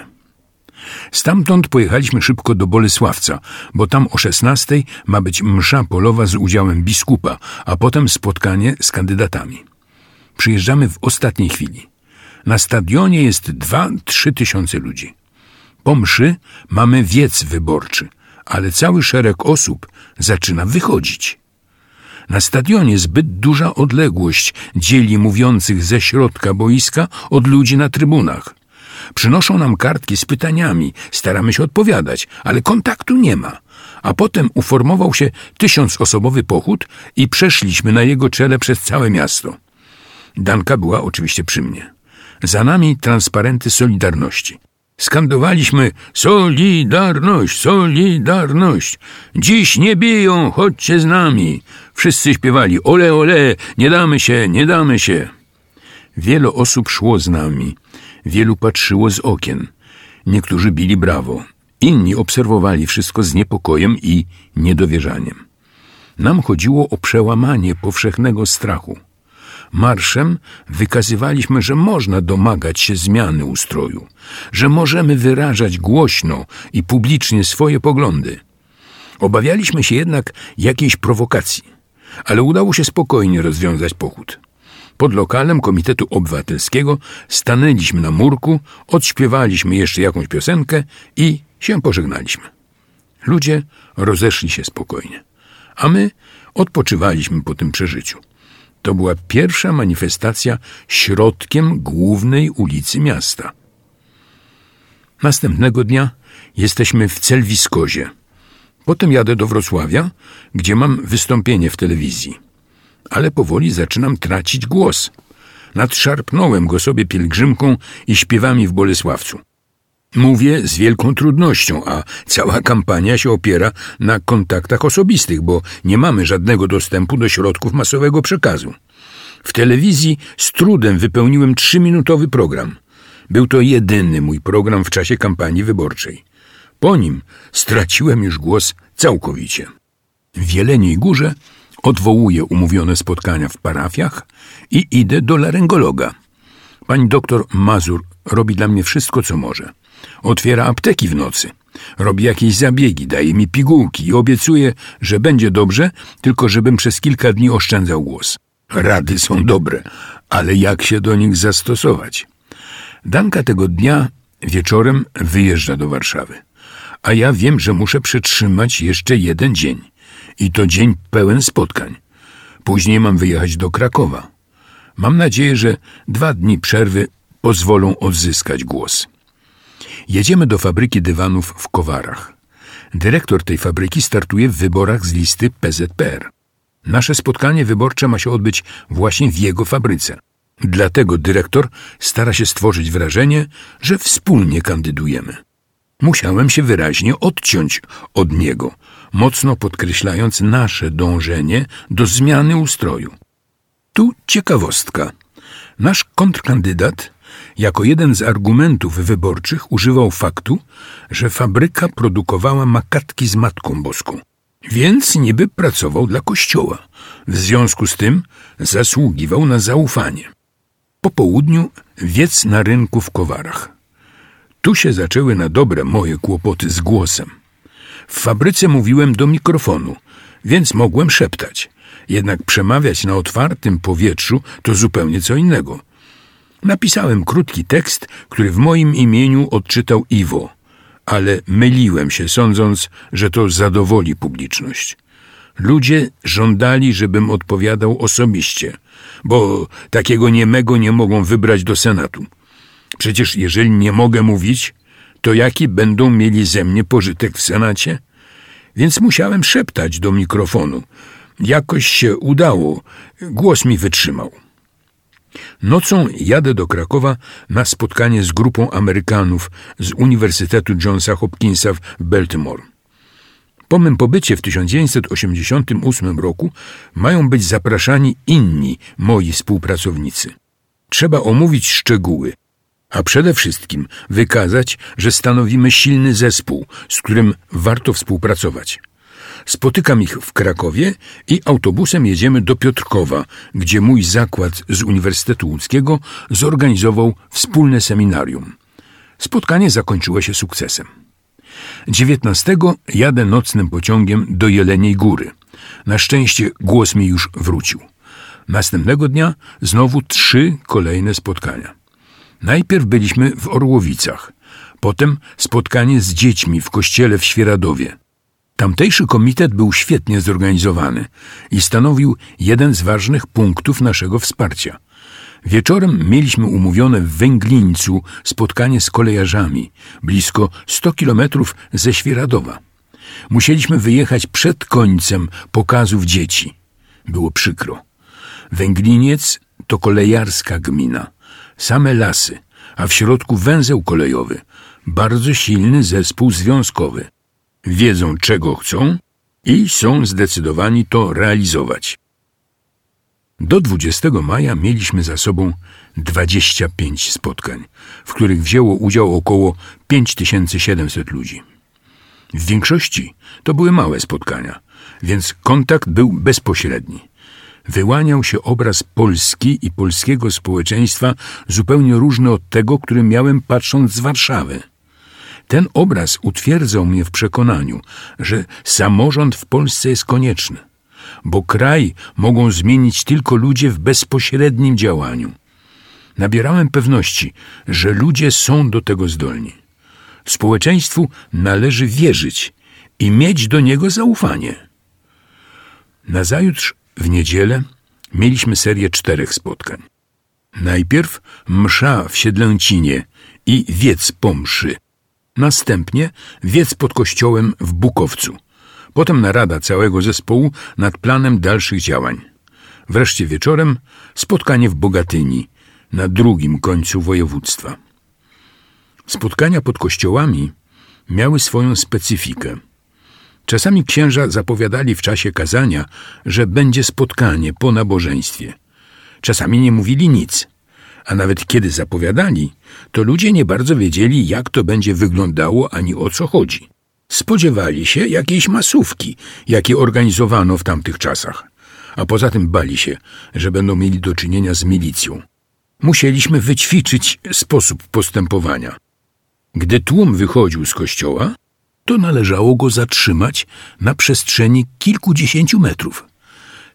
Stamtąd pojechaliśmy szybko do Bolesławca, bo tam o szesnastej ma być msza polowa z udziałem biskupa, a potem spotkanie z kandydatami. Przyjeżdżamy w ostatniej chwili. Na stadionie jest dwa, trzy tysiące ludzi. Po mszy mamy wiec wyborczy, ale cały szereg osób zaczyna wychodzić. Na stadionie zbyt duża odległość dzieli mówiących ze środka boiska od ludzi na trybunach. Przynoszą nam kartki z pytaniami, staramy się odpowiadać, ale kontaktu nie ma. A potem uformował się tysiącosobowy pochód i przeszliśmy na jego czele przez całe miasto. Danka była oczywiście przy mnie. Za nami transparenty Solidarności. Skandowaliśmy: Solidarność, Solidarność! Dziś nie biją, chodźcie z nami! Wszyscy śpiewali: ole, ole, nie damy się, nie damy się! Wiele osób szło z nami. Wielu patrzyło z okien. Niektórzy bili brawo. Inni obserwowali wszystko z niepokojem i niedowierzaniem. Nam chodziło o przełamanie powszechnego strachu. Marszem wykazywaliśmy, że można domagać się zmiany ustroju, że możemy wyrażać głośno i publicznie swoje poglądy. Obawialiśmy się jednak jakiejś prowokacji, ale udało się spokojnie rozwiązać pochód. Pod lokalem Komitetu Obywatelskiego stanęliśmy na murku, odśpiewaliśmy jeszcze jakąś piosenkę i się pożegnaliśmy. Ludzie rozeszli się spokojnie, a my odpoczywaliśmy po tym przeżyciu. To była pierwsza manifestacja środkiem głównej ulicy miasta. Następnego dnia jesteśmy w Celwiskozie. Potem jadę do Wrocławia, gdzie mam wystąpienie w telewizji. Ale powoli zaczynam tracić głos. Nadszarpnąłem go sobie pielgrzymką i śpiewami w Bolesławcu. Mówię z wielką trudnością, a cała kampania się opiera na kontaktach osobistych, bo nie mamy żadnego dostępu do środków masowego przekazu. W telewizji z trudem wypełniłem trzyminutowy program. Był to jedyny mój program w czasie kampanii wyborczej. Po nim straciłem już głos całkowicie. W Jeleniej Górze odwołuję umówione spotkania w parafiach i idę do laryngologa. Pani doktor Mazur robi dla mnie wszystko, co może. Otwiera apteki w nocy, robi jakieś zabiegi, daje mi pigułki i obiecuje, że będzie dobrze, tylko żebym przez kilka dni oszczędzał głos. Rady są dobre, ale jak się do nich zastosować? Danka tego dnia wieczorem wyjeżdża do Warszawy, a ja wiem, że muszę przetrzymać jeszcze jeden dzień i to dzień pełen spotkań. Później mam wyjechać do Krakowa. Mam nadzieję, że dwa dni przerwy pozwolą odzyskać głos. Jedziemy do fabryki dywanów w Kowarach. Dyrektor tej fabryki startuje w wyborach z listy P Z P R. Nasze spotkanie wyborcze ma się odbyć właśnie w jego fabryce. Dlatego dyrektor stara się stworzyć wrażenie, że wspólnie kandydujemy. Musiałem się wyraźnie odciąć od niego, mocno podkreślając nasze dążenie do zmiany ustroju. Tu ciekawostka. Nasz kontrkandydat jako jeden z argumentów wyborczych używał faktu, że fabryka produkowała makatki z Matką Boską, więc niby pracował dla Kościoła. W związku z tym zasługiwał na zaufanie. Po południu wiec na rynku w Kowarach. Tu się zaczęły na dobre moje kłopoty z głosem. W fabryce mówiłem do mikrofonu, więc mogłem szeptać. Jednak przemawiać na otwartym powietrzu to zupełnie co innego. Napisałem krótki tekst, który w moim imieniu odczytał Iwo, ale myliłem się, sądząc, że to zadowoli publiczność. Ludzie żądali, żebym odpowiadał osobiście, bo takiego niemego nie mogą wybrać do Senatu. Przecież jeżeli nie mogę mówić, to jaki będą mieli ze mnie pożytek w Senacie? Więc musiałem szeptać do mikrofonu. Jakoś się udało, głos mi wytrzymał. Nocą jadę do Krakowa na spotkanie z grupą Amerykanów z Uniwersytetu Johnsa Hopkinsa w Baltimore. Po mym pobycie w tysiąc dziewięćset osiemdziesiątym ósmym roku mają być zapraszani inni moi współpracownicy. Trzeba omówić szczegóły, a przede wszystkim wykazać, że stanowimy silny zespół, z którym warto współpracować. Spotykam ich w Krakowie i autobusem jedziemy do Piotrkowa, gdzie mój zakład z Uniwersytetu Łódzkiego zorganizował wspólne seminarium. Spotkanie zakończyło się sukcesem. dziewiętnastego jadę nocnym pociągiem do Jeleniej Góry. Na szczęście głos mi już wrócił. Następnego dnia znowu trzy kolejne spotkania. Najpierw byliśmy w Orłowicach, potem spotkanie z dziećmi w kościele w Świeradowie. Tamtejszy komitet był świetnie zorganizowany i stanowił jeden z ważnych punktów naszego wsparcia. Wieczorem mieliśmy umówione w Węglińcu spotkanie z kolejarzami, blisko sto kilometrów ze Świeradowa. Musieliśmy wyjechać przed końcem pokazów dzieci. Było przykro. Węgliniec to kolejarska gmina, same lasy, a w środku węzeł kolejowy, bardzo silny zespół związkowy. Wiedzą, czego chcą i są zdecydowani to realizować. Do dwudziestego maja mieliśmy za sobą dwadzieścia pięć spotkań, w których wzięło udział około pięć tysięcy siedemset ludzi. W większości to były małe spotkania, więc kontakt był bezpośredni. Wyłaniał się obraz Polski i polskiego społeczeństwa zupełnie różny od tego, który miałem patrząc z Warszawy. Ten obraz utwierdzał mnie w przekonaniu, że samorząd w Polsce jest konieczny, bo kraj mogą zmienić tylko ludzie w bezpośrednim działaniu. Nabierałem pewności, że ludzie są do tego zdolni. Społeczeństwu należy wierzyć i mieć do niego zaufanie. Nazajutrz, w niedzielę, mieliśmy serię czterech spotkań. Najpierw msza w Siedlęcinie i wiec po mszy. Następnie wiec pod kościołem w Bukowcu. Potem narada całego zespołu nad planem dalszych działań. Wreszcie wieczorem spotkanie w Bogatyni, na drugim końcu województwa. Spotkania pod kościołami miały swoją specyfikę. Czasami księża zapowiadali w czasie kazania, że będzie spotkanie po nabożeństwie. Czasami nie mówili nic, a nawet kiedy zapowiadali, to ludzie nie bardzo wiedzieli, jak to będzie wyglądało ani o co chodzi. Spodziewali się jakiejś masówki, jakie organizowano w tamtych czasach, a poza tym bali się, że będą mieli do czynienia z milicją. Musieliśmy wyćwiczyć sposób postępowania. Gdy tłum wychodził z kościoła, to należało go zatrzymać na przestrzeni kilkudziesięciu metrów.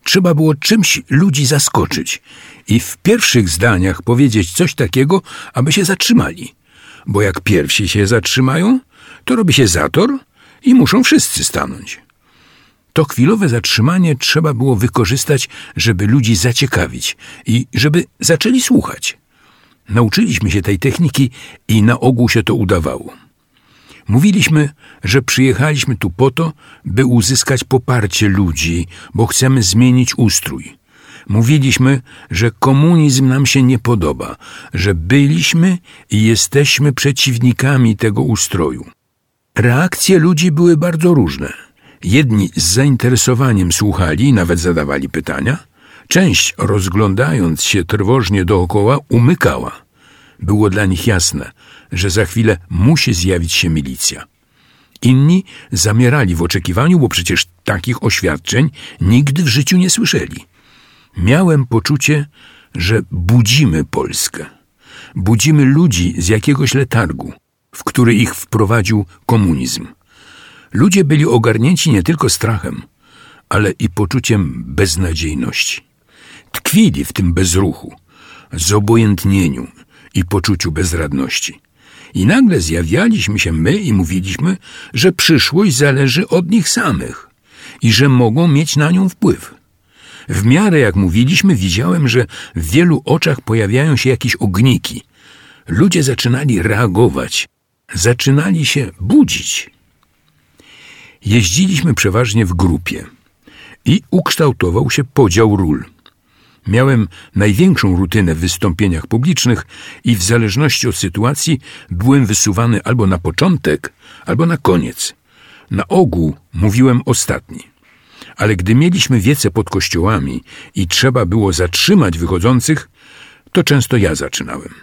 trzeba było czymś ludzi zaskoczyć i w pierwszych zdaniach powiedzieć coś takiego, aby się zatrzymali. Bo jak pierwsi się zatrzymają, to robi się zator i muszą wszyscy stanąć. To chwilowe zatrzymanie trzeba było wykorzystać, żeby ludzi zaciekawić i żeby zaczęli słuchać. Nauczyliśmy się tej techniki i na ogół się to udawało. Mówiliśmy, że przyjechaliśmy tu po to, by uzyskać poparcie ludzi, bo chcemy zmienić ustrój. Mówiliśmy, że komunizm nam się nie podoba, że byliśmy i jesteśmy przeciwnikami tego ustroju. Reakcje ludzi były bardzo różne. Jedni z zainteresowaniem słuchali, nawet zadawali pytania. Część, rozglądając się trwożnie dookoła, umykała. Było dla nich jasne, że za chwilę musi zjawić się milicja. Inni zamierali w oczekiwaniu, bo przecież takich oświadczeń nigdy w życiu nie słyszeli. Miałem poczucie, że budzimy Polskę. Budzimy ludzi z jakiegoś letargu, w który ich wprowadził komunizm. Ludzie byli ogarnięci nie tylko strachem, ale i poczuciem beznadziejności. Tkwili w tym bezruchu, zobojętnieniu i poczuciu bezradności. I nagle zjawialiśmy się my i mówiliśmy, że przyszłość zależy od nich samych i że mogą mieć na nią wpływ. W miarę jak mówiliśmy, widziałem, że w wielu oczach pojawiają się jakieś ogniki. Ludzie zaczynali reagować, zaczynali się budzić. Jeździliśmy przeważnie w grupie i ukształtował się podział ról. Miałem największą rutynę w wystąpieniach publicznych i w zależności od sytuacji byłem wysuwany albo na początek, albo na koniec. Na ogół mówiłem ostatni. Ale gdy mieliśmy wiece pod kościołami i trzeba było zatrzymać wychodzących, to często ja zaczynałem.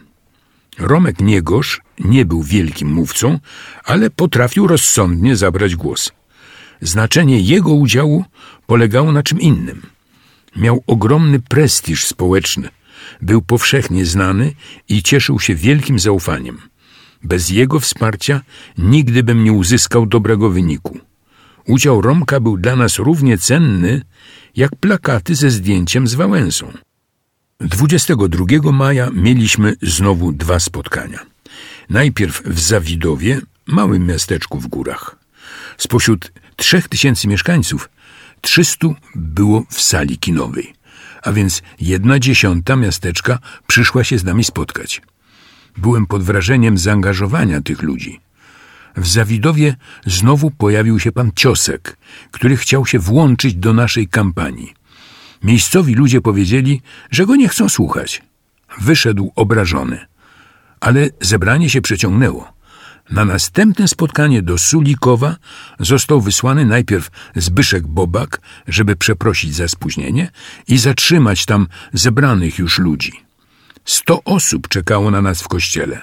Romek Niegosz nie był wielkim mówcą, ale potrafił rozsądnie zabrać głos. Znaczenie jego udziału polegało na czym innym. Miał ogromny prestiż społeczny, był powszechnie znany i cieszył się wielkim zaufaniem. Bez jego wsparcia nigdy bym nie uzyskał dobrego wyniku. Udział Romka był dla nas równie cenny, jak plakaty ze zdjęciem z Wałęsą. dwudziestego drugiego maja mieliśmy znowu dwa spotkania. Najpierw w Zawidowie, małym miasteczku w górach. Spośród trzech tysięcy mieszkańców trzystu było w sali kinowej, a więc jedna dziesiąta miasteczka przyszła się z nami spotkać. Byłem pod wrażeniem zaangażowania tych ludzi. W Zawidowie znowu pojawił się pan Ciosek, który chciał się włączyć do naszej kampanii. Miejscowi ludzie powiedzieli, że go nie chcą słuchać. Wyszedł obrażony. Ale zebranie się przeciągnęło. Na następne spotkanie do Sulikowa został wysłany najpierw Zbyszek Bobak, żeby przeprosić za spóźnienie i zatrzymać tam zebranych już ludzi. Sto osób czekało na nas w kościele.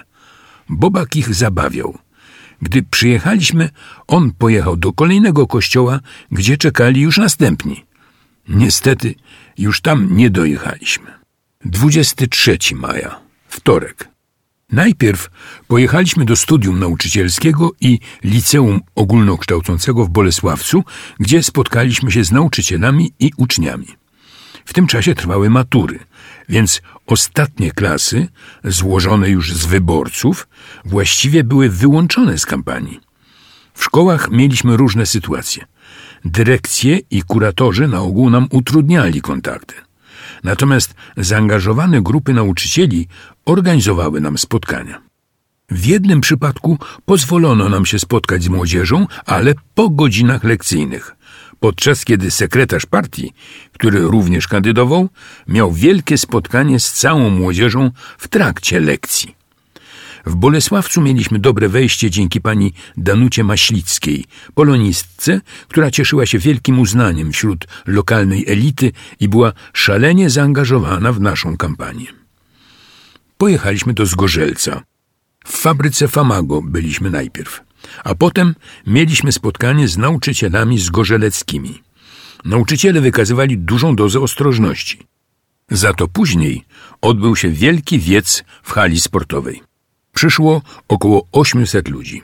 Bobak ich zabawiał. Gdy przyjechaliśmy, on pojechał do kolejnego kościoła, gdzie czekali już następni. Niestety, już tam nie dojechaliśmy. dwudziestego trzeciego maja, wtorek. Najpierw pojechaliśmy do studium nauczycielskiego i liceum ogólnokształcącego w Bolesławcu, gdzie spotkaliśmy się z nauczycielami i uczniami. W tym czasie trwały matury, więc ostatnie klasy, złożone już z wyborców, właściwie były wyłączone z kampanii. W szkołach mieliśmy różne sytuacje. Dyrekcje i kuratorzy na ogół nam utrudniali kontakty. Natomiast zaangażowane grupy nauczycieli organizowały nam spotkania. W jednym przypadku pozwolono nam się spotkać z młodzieżą, ale po godzinach lekcyjnych, podczas kiedy sekretarz partii, który również kandydował, miał wielkie spotkanie z całą młodzieżą w trakcie lekcji. W Bolesławcu mieliśmy dobre wejście dzięki pani Danucie Maślickiej, polonistce, która cieszyła się wielkim uznaniem wśród lokalnej elity i była szalenie zaangażowana w naszą kampanię. Pojechaliśmy do Zgorzelca. W fabryce Famago byliśmy najpierw, a potem mieliśmy spotkanie z nauczycielami zgorzelleckimi. Nauczyciele wykazywali dużą dozę ostrożności. Za to później odbył się wielki wiec w hali sportowej. Przyszło około osiemset ludzi.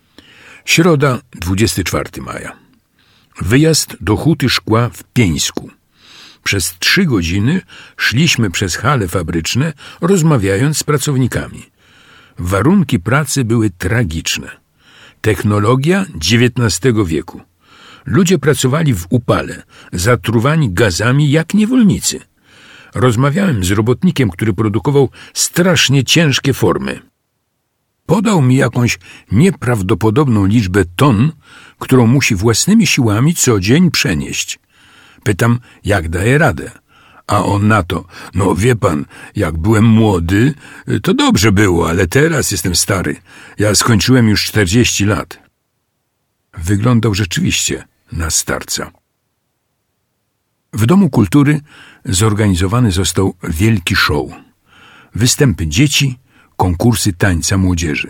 Środa, dwudziestego czwartego maja. Wyjazd do Huty Szkła w Pieńsku. Przez trzy godziny szliśmy przez hale fabryczne, rozmawiając z pracownikami. Warunki pracy były tragiczne. Technologia dziewiętnastego wieku. Ludzie pracowali w upale, zatruwani gazami jak niewolnicy. Rozmawiałem z robotnikiem, który produkował strasznie ciężkie formy. Podał mi jakąś nieprawdopodobną liczbę ton, którą musi własnymi siłami co dzień przenieść. Pytam, jak daje radę. A on na to, no wie pan, jak byłem młody, to dobrze było, ale teraz jestem stary. Ja skończyłem już czterdzieści lat. Wyglądał rzeczywiście na starca. W Domu Kultury zorganizowany został wielki show. Występy dzieci, konkursy tańca młodzieży.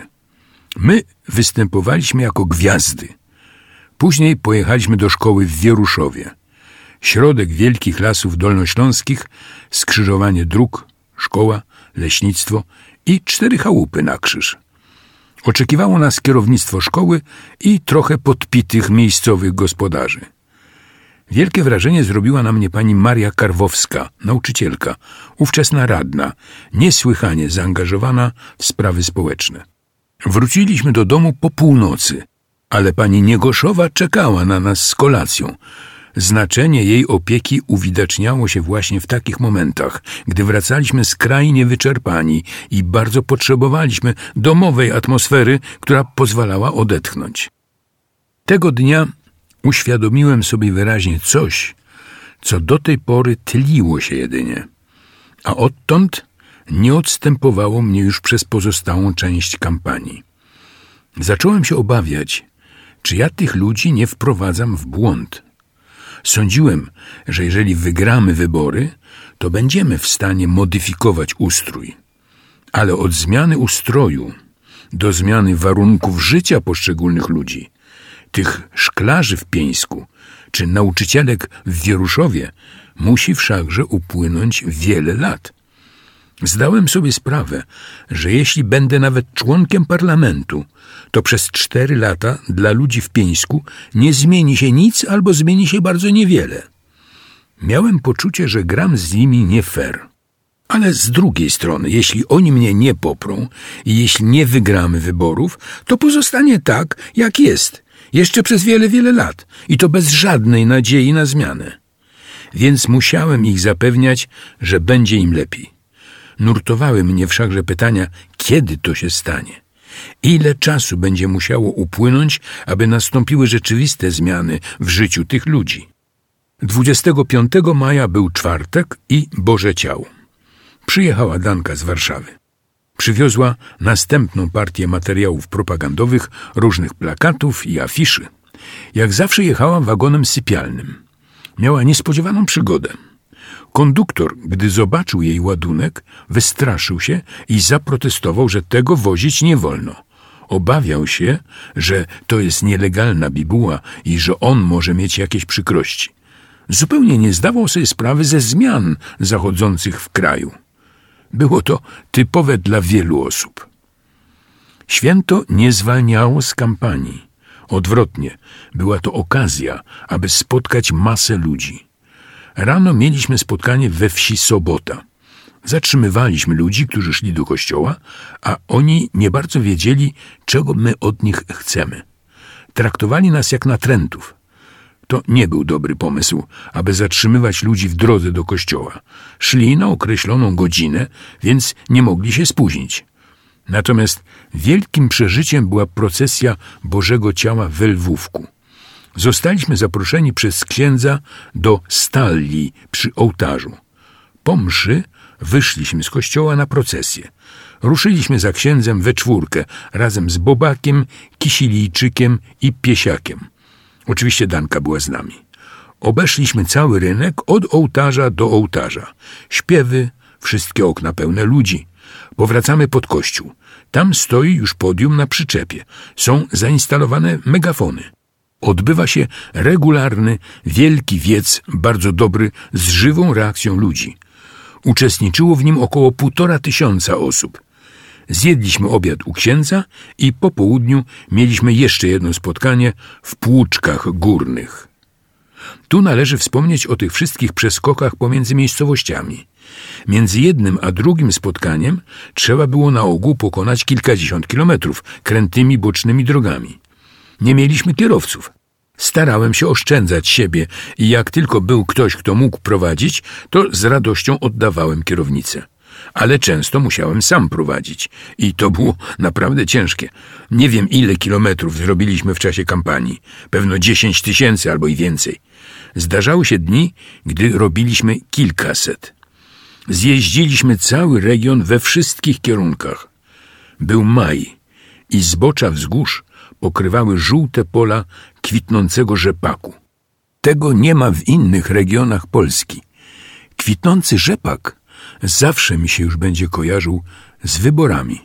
My występowaliśmy jako gwiazdy. Później pojechaliśmy do szkoły w Wieruszowie. Środek Wielkich Lasów Dolnośląskich, skrzyżowanie dróg, szkoła, leśnictwo i cztery chałupy na krzyż. Oczekiwało nas kierownictwo szkoły i trochę podpitych miejscowych gospodarzy. Wielkie wrażenie zrobiła na mnie pani Maria Karwowska, nauczycielka, ówczesna radna, niesłychanie zaangażowana w sprawy społeczne. Wróciliśmy do domu po północy, ale pani Niegoszowa czekała na nas z kolacją. Znaczenie jej opieki uwidaczniało się właśnie w takich momentach, gdy wracaliśmy skrajnie wyczerpani i bardzo potrzebowaliśmy domowej atmosfery, która pozwalała odetchnąć. Tego dnia uświadomiłem sobie wyraźnie coś, co do tej pory tliło się jedynie, a odtąd nie odstępowało mnie już przez pozostałą część kampanii. Zacząłem się obawiać, czy ja tych ludzi nie wprowadzam w błąd. Sądziłem, że jeżeli wygramy wybory, to będziemy w stanie modyfikować ustrój. Ale od zmiany ustroju do zmiany warunków życia poszczególnych ludzi, tych szklarzy w Pieńsku czy nauczycielek w Wieruszowie, musi wszakże upłynąć wiele lat. Zdałem sobie sprawę, że jeśli będę nawet członkiem parlamentu, to przez cztery lata dla ludzi w Pieńsku nie zmieni się nic albo zmieni się bardzo niewiele. Miałem poczucie, że gram z nimi nie fair. Ale z drugiej strony, jeśli oni mnie nie poprą i jeśli nie wygramy wyborów, to pozostanie tak, jak jest, jeszcze przez wiele, wiele lat i to bez żadnej nadziei na zmianę. Więc musiałem ich zapewniać, że będzie im lepiej. Nurtowały mnie wszakże pytania, kiedy to się stanie? Ile czasu będzie musiało upłynąć, aby nastąpiły rzeczywiste zmiany w życiu tych ludzi? dwudziestego piątego maja był czwartek i Boże Ciało. Przyjechała Danka z Warszawy. Przywiozła następną partię materiałów propagandowych, różnych plakatów i afiszy. Jak zawsze jechała wagonem sypialnym. Miała niespodziewaną przygodę. Konduktor, gdy zobaczył jej ładunek, wystraszył się i zaprotestował, że tego wozić nie wolno. Obawiał się, że to jest nielegalna bibuła i że on może mieć jakieś przykrości. Zupełnie nie zdawał sobie sprawy ze zmian zachodzących w kraju. Było to typowe dla wielu osób. Święto nie zwalniało z kampanii. Odwrotnie, była to okazja, aby spotkać masę ludzi. Rano mieliśmy spotkanie we wsi Sobota. Zatrzymywaliśmy ludzi, którzy szli do kościoła, a oni nie bardzo wiedzieli, czego my od nich chcemy. Traktowali nas jak natrętów. To nie był dobry pomysł, aby zatrzymywać ludzi w drodze do kościoła. Szli na określoną godzinę, więc nie mogli się spóźnić. Natomiast wielkim przeżyciem była procesja Bożego Ciała w Lwówku. Zostaliśmy zaproszeni przez księdza do stalli przy ołtarzu. Po mszy wyszliśmy z kościoła na procesję. Ruszyliśmy za księdzem we czwórkę, razem z Bobakiem, Kisilijczykiem i Piesiakiem. Oczywiście Danka była z nami. Obeszliśmy cały rynek od ołtarza do ołtarza. Śpiewy, wszystkie okna pełne ludzi. Powracamy pod kościół. Tam stoi już podium na przyczepie. Są zainstalowane megafony. Odbywa się regularny, wielki wiec, bardzo dobry, z żywą reakcją ludzi. Uczestniczyło w nim około półtora tysiąca osób. Zjedliśmy obiad u księdza i po południu mieliśmy jeszcze jedno spotkanie w Płuczkach Górnych. Tu należy wspomnieć o tych wszystkich przeskokach pomiędzy miejscowościami. Między jednym a drugim spotkaniem trzeba było na ogół pokonać kilkadziesiąt kilometrów krętymi bocznymi drogami. Nie mieliśmy kierowców. Starałem się oszczędzać siebie i jak tylko był ktoś, kto mógł prowadzić, to z radością oddawałem kierownicę. Ale często musiałem sam prowadzić i to było naprawdę ciężkie. Nie wiem, ile kilometrów zrobiliśmy w czasie kampanii. Pewno dziesięć tysięcy albo i więcej. Zdarzały się dni, gdy robiliśmy kilkaset. Zjeździliśmy cały region we wszystkich kierunkach. Był maj i zbocza wzgórz pokrywały żółte pola kwitnącego rzepaku. Tego nie ma w innych regionach Polski. Kwitnący rzepak zawsze mi się już będzie kojarzył z wyborami.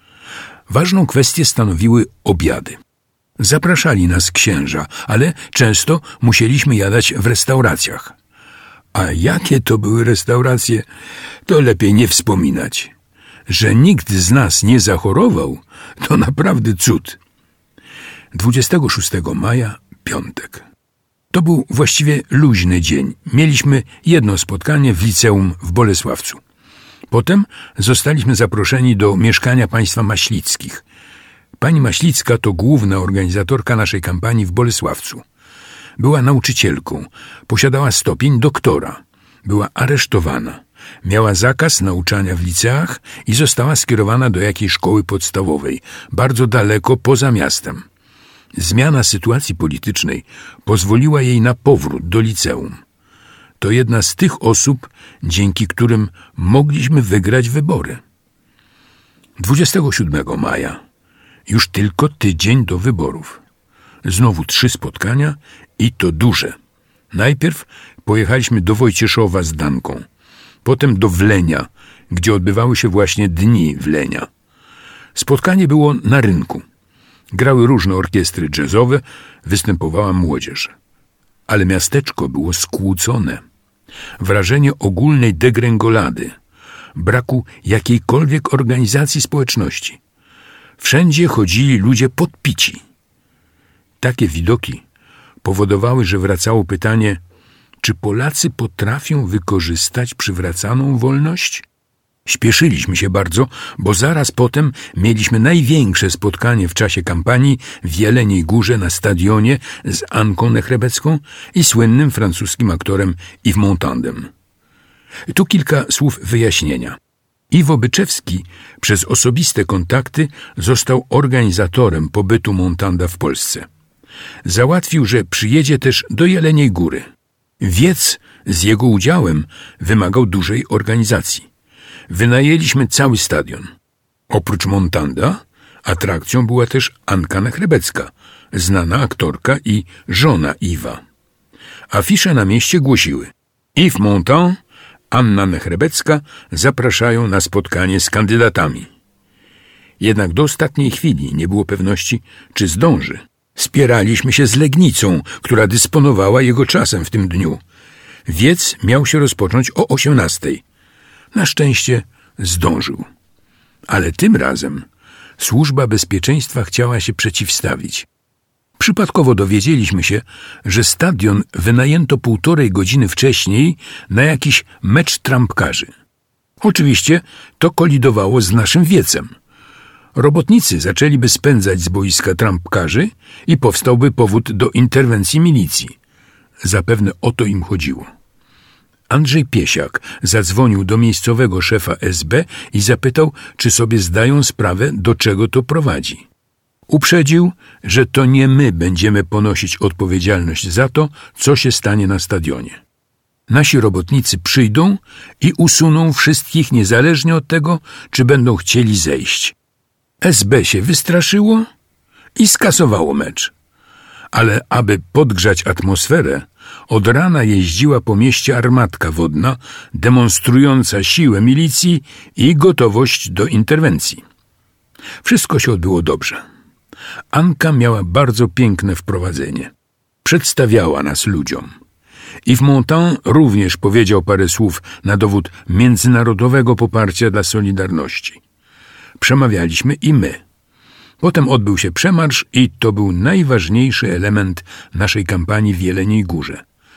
Ważną kwestię stanowiły obiady. Zapraszali nas księża, ale często musieliśmy jadać w restauracjach. A jakie to były restauracje, to lepiej nie wspominać. Że nikt z nas nie zachorował, to naprawdę cud. dwudziestego szóstego maja, piątek. To był właściwie luźny dzień. Mieliśmy jedno spotkanie w liceum w Bolesławcu. Potem zostaliśmy zaproszeni do mieszkania państwa Maślickich. Pani Maślicka to główna organizatorka naszej kampanii w Bolesławcu. Była nauczycielką, posiadała stopień doktora. Była aresztowana. Miała zakaz nauczania w liceach i została skierowana do jakiejś szkoły podstawowej, bardzo daleko poza miastem. Zmiana sytuacji politycznej pozwoliła jej na powrót do liceum. To jedna z tych osób, dzięki którym mogliśmy wygrać wybory. dwudziestego siódmego maja, już tylko tydzień do wyborów. Znowu trzy spotkania i to duże. Najpierw pojechaliśmy do Wojcieszowa z Danką, potem do Wlenia, gdzie odbywały się właśnie Dni Wlenia. Spotkanie było na rynku. Grały różne orkiestry jazzowe, występowała młodzież. Ale miasteczko było skłócone. Wrażenie ogólnej degrengolady, braku jakiejkolwiek organizacji społeczności. Wszędzie chodzili ludzie podpici. Takie widoki powodowały, że wracało pytanie, czy Polacy potrafią wykorzystać przywracaną wolność? Śpieszyliśmy się bardzo, bo zaraz potem mieliśmy największe spotkanie w czasie kampanii w Jeleniej Górze na stadionie z Anką Nechrebecką i słynnym francuskim aktorem Yves Montandem. Tu kilka słów wyjaśnienia. Iwo Byczewski przez osobiste kontakty został organizatorem pobytu Montanda w Polsce. Załatwił, że przyjedzie też do Jeleniej Góry. Wiec z jego udziałem wymagał dużej organizacji. Wynajęliśmy cały stadion. Oprócz Montanda atrakcją była też Anka Nechrebecka, znana aktorka i żona Iwa. Afisze na mieście głosiły: Yves Montand, Anna Nechrebecka zapraszają na spotkanie z kandydatami. Jednak do ostatniej chwili nie było pewności, czy zdąży. Spieraliśmy się z Legnicą, która dysponowała jego czasem w tym dniu. Wiec miał się rozpocząć o osiemnastej. Na szczęście zdążył. Ale tym razem Służba Bezpieczeństwa chciała się przeciwstawić. Przypadkowo dowiedzieliśmy się, że stadion wynajęto półtorej godziny wcześniej na jakiś mecz trampkarzy. Oczywiście to kolidowało z naszym wiecem. Robotnicy zaczęliby spędzać z boiska trampkarzy i powstałby powód do interwencji milicji. Zapewne o to im chodziło. Andrzej Piesiak zadzwonił do miejscowego szefa S B i zapytał, czy sobie zdają sprawę, do czego to prowadzi. Uprzedził, że to nie my będziemy ponosić odpowiedzialność za to, co się stanie na stadionie. Nasi robotnicy przyjdą i usuną wszystkich niezależnie od tego, czy będą chcieli zejść. S B się wystraszyło i skasowało mecz. Ale aby podgrzać atmosferę, od rana jeździła po mieście armatka wodna, demonstrująca siłę milicji i gotowość do interwencji. Wszystko się odbyło dobrze. Anka miała bardzo piękne wprowadzenie. Przedstawiała nas ludziom. Yves Montand również powiedział parę słów na dowód międzynarodowego poparcia dla Solidarności. Przemawialiśmy i my. Potem odbył się przemarsz i to był najważniejszy element naszej kampanii w Jeleniej Górze.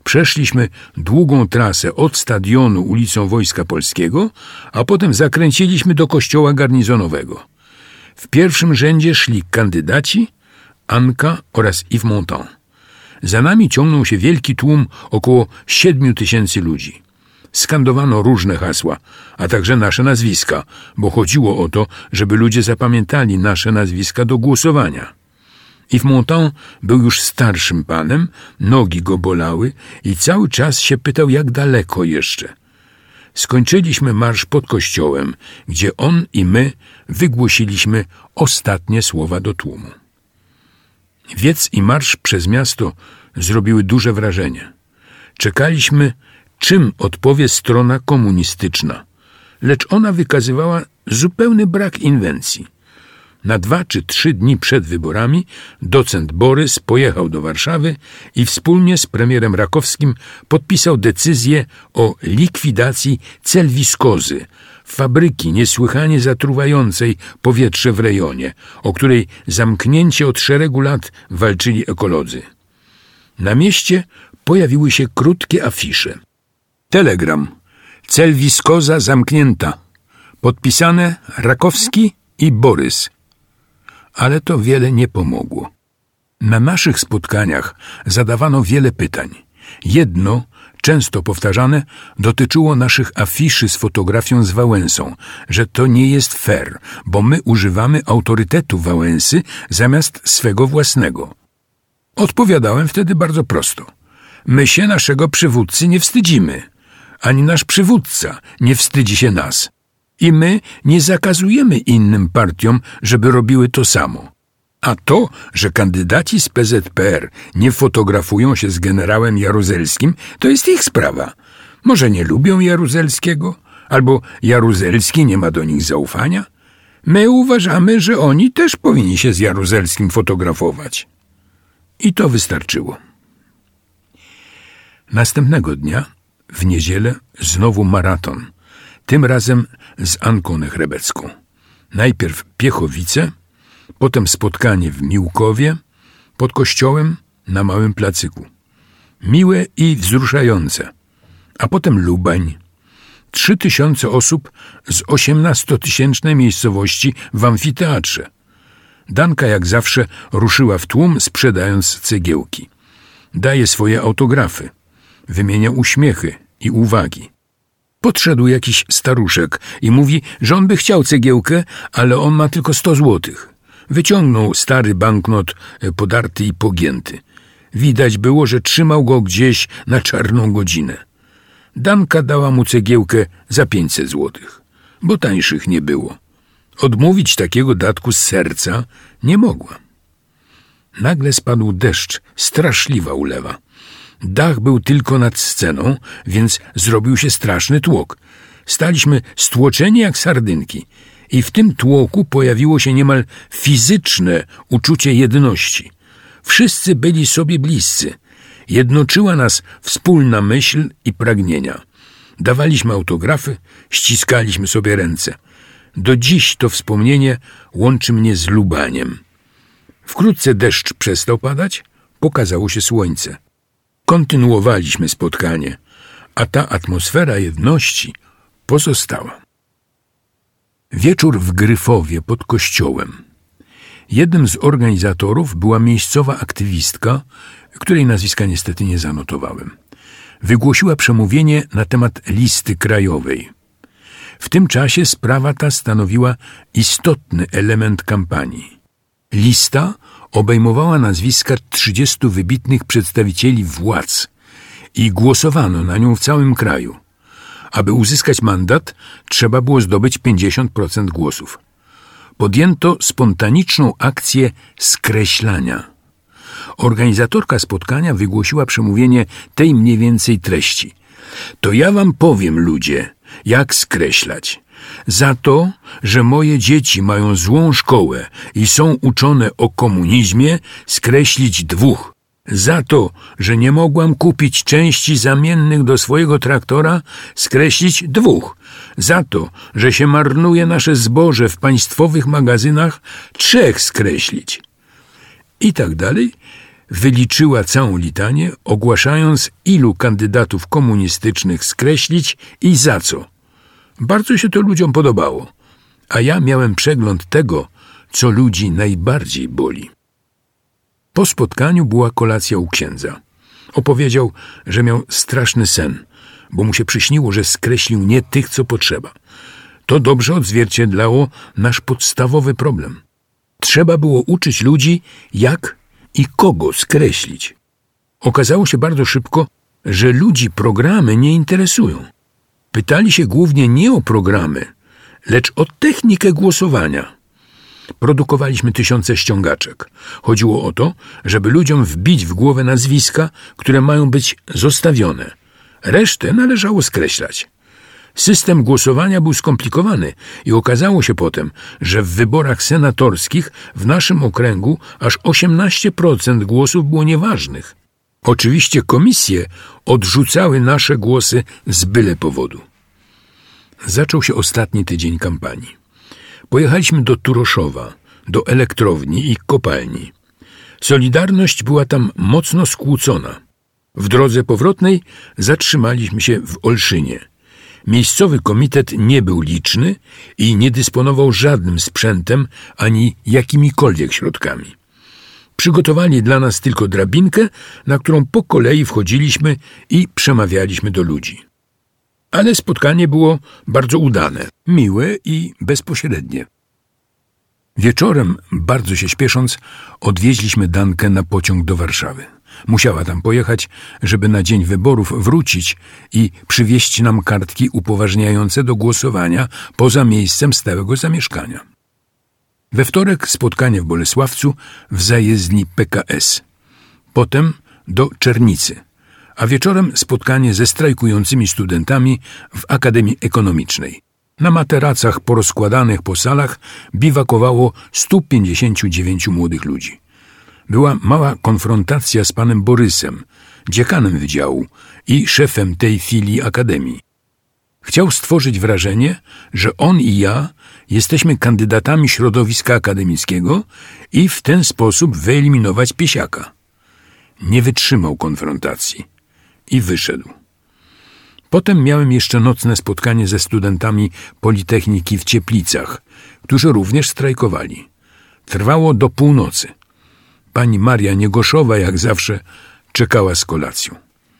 Przeszliśmy długą trasę od stadionu ulicą Wojska Polskiego, a potem zakręciliśmy do kościoła garnizonowego. W pierwszym rzędzie szli kandydaci, Anka oraz Yves Montand. Za nami ciągnął się wielki tłum około siedmiu tysięcy ludzi. Skandowano różne hasła, a także nasze nazwiska, bo chodziło o to, żeby ludzie zapamiętali nasze nazwiska do głosowania. Yves Montand był już starszym panem, nogi go bolały i cały czas się pytał, jak daleko jeszcze. Skończyliśmy marsz pod kościołem, gdzie on i my wygłosiliśmy ostatnie słowa do tłumu. Wiec i marsz przez miasto zrobiły duże wrażenie. Czekaliśmy, czym odpowie strona komunistyczna, lecz ona wykazywała zupełny brak inwencji. Na dwa czy trzy dni przed wyborami docent Borys pojechał do Warszawy i wspólnie z premierem Rakowskim podpisał decyzję o likwidacji Celwiskozy, fabryki niesłychanie zatruwającej powietrze w rejonie, o której zamknięcie od szeregu lat walczyli ekolodzy. Na mieście pojawiły się krótkie afisze. Telegram. Celwiskoza zamknięta. Podpisane Rakowski i Borys. Ale to wiele nie pomogło. Na naszych spotkaniach zadawano wiele pytań. Jedno, często powtarzane, dotyczyło naszych afiszy z fotografią z Wałęsą, że to nie jest fair, bo my używamy autorytetu Wałęsy zamiast swego własnego. Odpowiadałem wtedy bardzo prosto. My się naszego przywódcy nie wstydzimy, ani nasz przywódca nie wstydzi się nas. I my nie zakazujemy innym partiom, żeby robiły to samo. A to, że kandydaci z P Z P R nie fotografują się z generałem Jaruzelskim, to jest ich sprawa. Może nie lubią Jaruzelskiego, albo Jaruzelski nie ma do nich zaufania. My uważamy, że oni też powinni się z Jaruzelskim fotografować. I to wystarczyło. Następnego dnia, w niedzielę, znowu maraton. Tym razem z Anką Nechrebecką. Najpierw Piechowice, potem spotkanie w Miłkowie, pod kościołem na Małym Placyku. Miłe i wzruszające. A potem Lubań. Trzy tysiące osób z osiemnastotysięcznej miejscowości w amfiteatrze. Danka jak zawsze ruszyła w tłum, sprzedając cegiełki. Daje swoje autografy. Wymienia uśmiechy i uwagi. Podszedł jakiś staruszek i mówi, że on by chciał cegiełkę, ale on ma tylko sto złotych. Wyciągnął stary banknot podarty i pogięty. Widać było, że trzymał go gdzieś na czarną godzinę. Danka dała mu cegiełkę za pięćset złotych, bo tańszych nie było. Odmówić takiego datku z serca nie mogła. Nagle spadł deszcz, straszliwa ulewa. Dach był tylko nad sceną, więc zrobił się straszny tłok. Staliśmy stłoczeni jak sardynki i w tym tłoku pojawiło się niemal fizyczne uczucie jedności. Wszyscy byli sobie bliscy. Jednoczyła nas wspólna myśl i pragnienia. Dawaliśmy autografy, ściskaliśmy sobie ręce. Do dziś to wspomnienie łączy mnie z Lubaniem. Wkrótce deszcz przestał padać, pokazało się słońce. Kontynuowaliśmy spotkanie, a ta atmosfera jedności pozostała. Wieczór w Gryfowie pod kościołem. Jednym z organizatorów była miejscowa aktywistka, której nazwiska niestety nie zanotowałem. Wygłosiła przemówienie na temat listy krajowej. W tym czasie sprawa ta stanowiła istotny element kampanii. Lista obejmowała nazwiska trzydziestu wybitnych przedstawicieli władz i głosowano na nią w całym kraju. Aby uzyskać mandat, trzeba było zdobyć pięćdziesiąt procent głosów. Podjęto spontaniczną akcję skreślania. Organizatorka spotkania wygłosiła przemówienie tej mniej więcej treści. To ja wam powiem, ludzie, jak skreślać. Za to, że moje dzieci mają złą szkołę i są uczone o komunizmie, skreślić dwóch. Za to, że nie mogłam kupić części zamiennych do swojego traktora, skreślić dwóch. Za to, że się marnuje nasze zboże w państwowych magazynach, trzech skreślić. I tak dalej. wyliczyła całą litanię, ogłaszając, ilu kandydatów komunistycznych skreślić i za co. Bardzo się to ludziom podobało, a ja miałem przegląd tego, co ludzi najbardziej boli. Po spotkaniu była kolacja u księdza. Opowiedział, że miał straszny sen, bo mu się przyśniło, że skreślił nie tych, co potrzeba. To dobrze odzwierciedlało nasz podstawowy problem. Trzeba było uczyć ludzi, jak i kogo skreślić. Okazało się bardzo szybko, że ludzi programy nie interesują. Pytali się głównie nie o programy, lecz o technikę głosowania. Produkowaliśmy tysiące ściągaczek. Chodziło o to, żeby ludziom wbić w głowę nazwiska, które mają być zostawione. Resztę należało skreślać. System głosowania był skomplikowany i okazało się potem, że w wyborach senatorskich w naszym okręgu aż osiemnaście procent głosów było nieważnych. Oczywiście komisje odrzucały nasze głosy z byle powodu. Zaczął się ostatni tydzień kampanii. Pojechaliśmy do Turoszowa, do elektrowni i kopalni. Solidarność była tam mocno skłócona. W drodze powrotnej zatrzymaliśmy się w Olszynie. Miejscowy komitet nie był liczny i nie dysponował żadnym sprzętem ani jakimikolwiek środkami. Przygotowali dla nas tylko drabinkę, na którą po kolei wchodziliśmy i przemawialiśmy do ludzi. Ale spotkanie było bardzo udane, miłe i bezpośrednie. Wieczorem, bardzo się śpiesząc, odwieźliśmy Dankę na pociąg do Warszawy. Musiała tam pojechać, żeby na dzień wyborów wrócić i przywieźć nam kartki upoważniające do głosowania poza miejscem stałego zamieszkania. We wtorek spotkanie w Bolesławcu w zajezdni P K S. Potem do Czernicy, a wieczorem spotkanie ze strajkującymi studentami w Akademii Ekonomicznej. Na materacach porozkładanych po salach biwakowało stu pięćdziesięciu dziewięciu młodych ludzi. Była mała konfrontacja z panem Borysem, dziekanem wydziału i szefem tej filii Akademii. Chciał stworzyć wrażenie, że on i ja jesteśmy kandydatami środowiska akademickiego i w ten sposób wyeliminować Piesiaka. Nie wytrzymał konfrontacji i wyszedł. Potem miałem jeszcze nocne spotkanie ze studentami Politechniki w Cieplicach, którzy również strajkowali. Trwało do północy. Pani Maria Niegoszowa, jak zawsze, czekała z kolacją.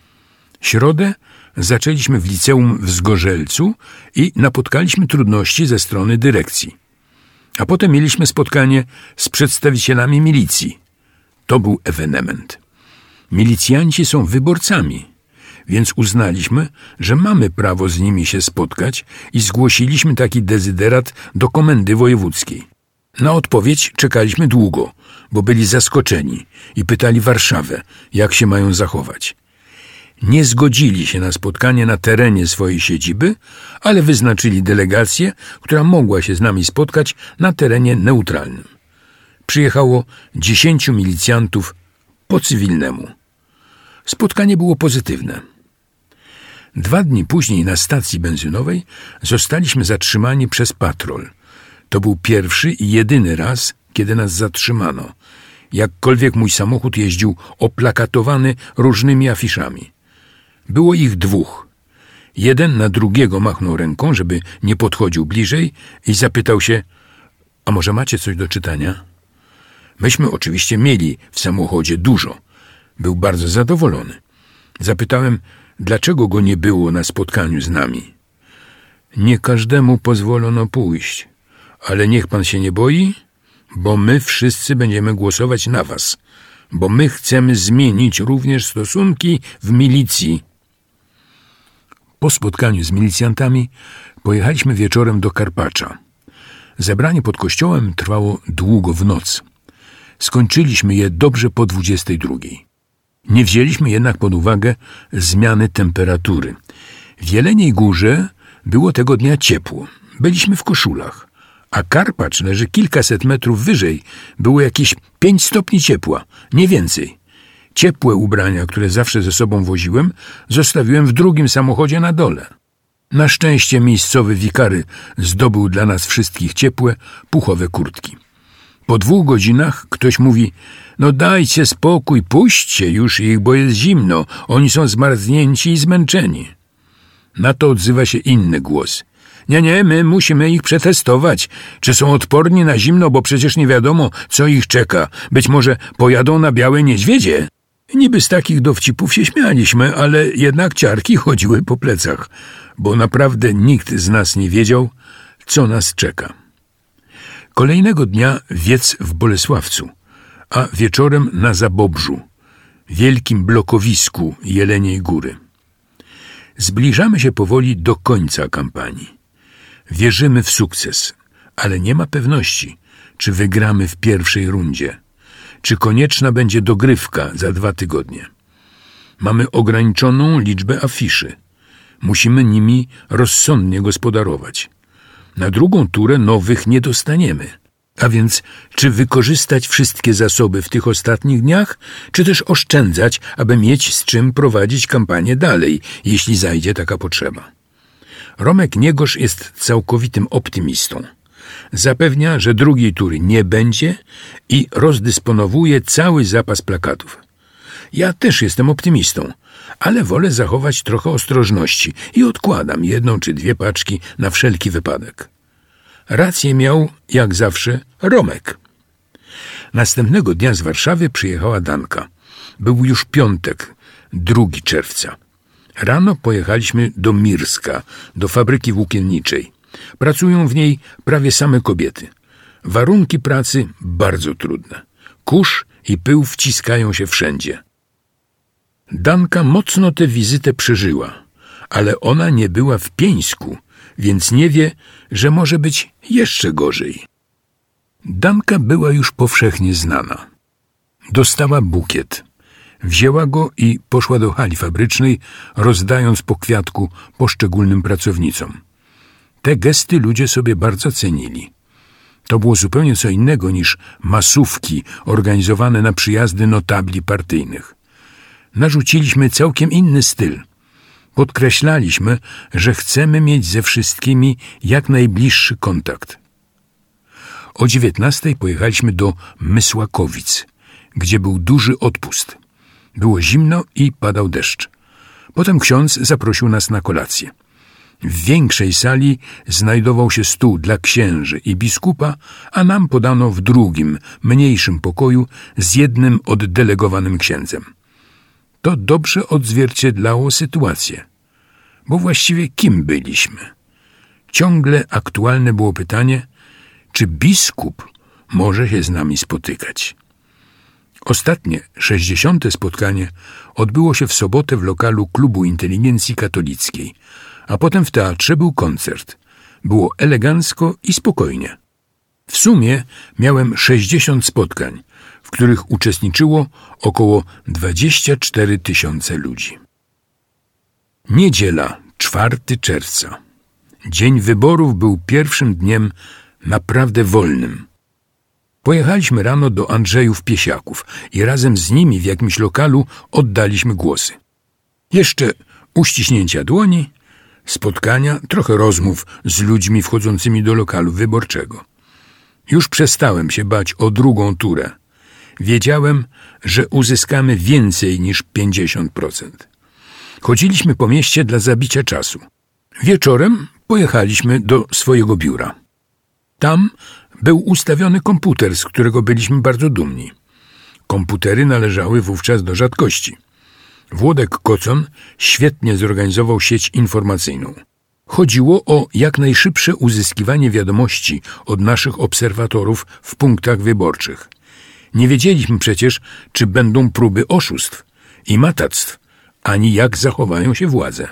Środę zaczęliśmy w liceum w Zgorzelcu i napotkaliśmy trudności ze strony dyrekcji. A potem mieliśmy spotkanie z przedstawicielami milicji. To był ewenement. Milicjanci są wyborcami, więc uznaliśmy, że mamy prawo z nimi się spotkać i zgłosiliśmy taki dezyderat do komendy wojewódzkiej. Na odpowiedź czekaliśmy długo, bo byli zaskoczeni i pytali Warszawę, jak się mają zachować. Nie zgodzili się na spotkanie na terenie swojej siedziby, ale wyznaczyli delegację, która mogła się z nami spotkać na terenie neutralnym. Przyjechało dziesięciu milicjantów po cywilnemu. Spotkanie było pozytywne. Dwa dni później na stacji benzynowej zostaliśmy zatrzymani przez patrol. To był pierwszy i jedyny raz, kiedy nas zatrzymano. Jakkolwiek mój samochód jeździł oplakatowany różnymi afiszami. Było ich dwóch. Jeden na drugiego machnął ręką, żeby nie podchodził bliżej i zapytał się: a może macie coś do czytania? Myśmy oczywiście mieli w samochodzie dużo. Był bardzo zadowolony. Zapytałem, dlaczego go nie było na spotkaniu z nami. Nie każdemu pozwolono pójść, ale niech pan się nie boi, bo my wszyscy będziemy głosować na was, bo my chcemy zmienić również stosunki w milicji. Po spotkaniu z milicjantami pojechaliśmy wieczorem do Karpacza. Zebranie pod kościołem trwało długo w noc. Skończyliśmy je dobrze po dwudziestej drugiej. Nie wzięliśmy jednak pod uwagę zmiany temperatury. W Jeleniej Górze było tego dnia ciepło. Byliśmy w koszulach, a Karpacz leży kilkaset metrów wyżej. Było jakieś pięć stopni ciepła, nie więcej. Ciepłe ubrania, które zawsze ze sobą woziłem, zostawiłem w drugim samochodzie na dole. Na szczęście miejscowy wikary zdobył dla nas wszystkich ciepłe, puchowe kurtki. Po dwóch godzinach ktoś mówi: No dajcie spokój, puśćcie już ich, bo jest zimno. Oni są zmarznięci i zmęczeni. Na to odzywa się inny głos. Nie, nie, my musimy ich przetestować. Czy są odporni na zimno, bo przecież nie wiadomo, co ich czeka. Być może pojadą na białe niedźwiedzie. Niby z takich dowcipów się śmialiśmy, ale jednak ciarki chodziły po plecach, bo naprawdę nikt z nas nie wiedział, co nas czeka. Kolejnego dnia wiec w Bolesławcu, a wieczorem na Zabobrzu, wielkim blokowisku Jeleniej Góry. Zbliżamy się powoli do końca kampanii. Wierzymy w sukces, ale nie ma pewności, czy wygramy w pierwszej rundzie, czy konieczna będzie dogrywka za dwa tygodnie. Mamy ograniczoną liczbę afiszy. Musimy nimi rozsądnie gospodarować. Na drugą turę nowych nie dostaniemy. A więc czy wykorzystać wszystkie zasoby w tych ostatnich dniach, czy też oszczędzać, aby mieć z czym prowadzić kampanię dalej, jeśli zajdzie taka potrzeba. Romek Niegosz jest całkowitym optymistą. Zapewnia, że drugiej tury nie będzie i rozdysponowuje cały zapas plakatów. Ja też jestem optymistą, ale wolę zachować trochę ostrożności i odkładam jedną czy dwie paczki na wszelki wypadek. Rację miał, jak zawsze, Romek. Następnego dnia z Warszawy przyjechała Danka. Był już piątek, drugiego czerwca. Rano pojechaliśmy do Mirska, do fabryki włókienniczej. Pracują w niej prawie same kobiety. Warunki pracy bardzo trudne. Kurz i pył wciskają się wszędzie. Danka mocno tę wizytę przeżyła, ale ona nie była w Pieńsku, więc nie wie, że może być jeszcze gorzej. Danka była już powszechnie znana. Dostała bukiet. Wzięła go i poszła do hali fabrycznej, rozdając po kwiatku poszczególnym pracownicom. Te gesty ludzie sobie bardzo cenili. To było zupełnie co innego niż masówki organizowane na przyjazdy notabli partyjnych. Narzuciliśmy całkiem inny styl. Podkreślaliśmy, że chcemy mieć ze wszystkimi jak najbliższy kontakt. O dziewiętnastej pojechaliśmy do Mysłakowic, gdzie był duży odpust. Było zimno i padał deszcz. Potem ksiądz zaprosił nas na kolację. W większej sali znajdował się stół dla księży i biskupa, a nam podano w drugim, mniejszym pokoju z jednym oddelegowanym księdzem. To dobrze odzwierciedlało sytuację, bo właściwie kim byliśmy? Ciągle aktualne było pytanie, czy biskup może się z nami spotykać. Ostatnie, sześćdziesiąte spotkanie odbyło się w sobotę w lokalu Klubu Inteligencji Katolickiej, a potem w teatrze był koncert. Było elegancko i spokojnie. W sumie miałem sześćdziesiąt spotkań, w których uczestniczyło około dwadzieścia cztery tysiące ludzi. Niedziela, czwartego czerwca. Dzień wyborów był pierwszym dniem naprawdę wolnym. Pojechaliśmy rano do Andrzejów Piesiaków i razem z nimi w jakimś lokalu oddaliśmy głosy. Jeszcze uściśnięcia dłoni, spotkania, trochę rozmów z ludźmi wchodzącymi do lokalu wyborczego. Już przestałem się bać o drugą turę. Wiedziałem, że uzyskamy więcej niż pięćdziesiąt procent. Chodziliśmy po mieście dla zabicia czasu. Wieczorem pojechaliśmy do swojego biura. Tam był ustawiony komputer, z którego byliśmy bardzo dumni. Komputery należały wówczas do rzadkości. Włodek Kocon świetnie zorganizował sieć informacyjną. Chodziło o jak najszybsze uzyskiwanie wiadomości od naszych obserwatorów w punktach wyborczych. Nie wiedzieliśmy przecież, czy będą próby oszustw i matactw, ani jak zachowają się władze.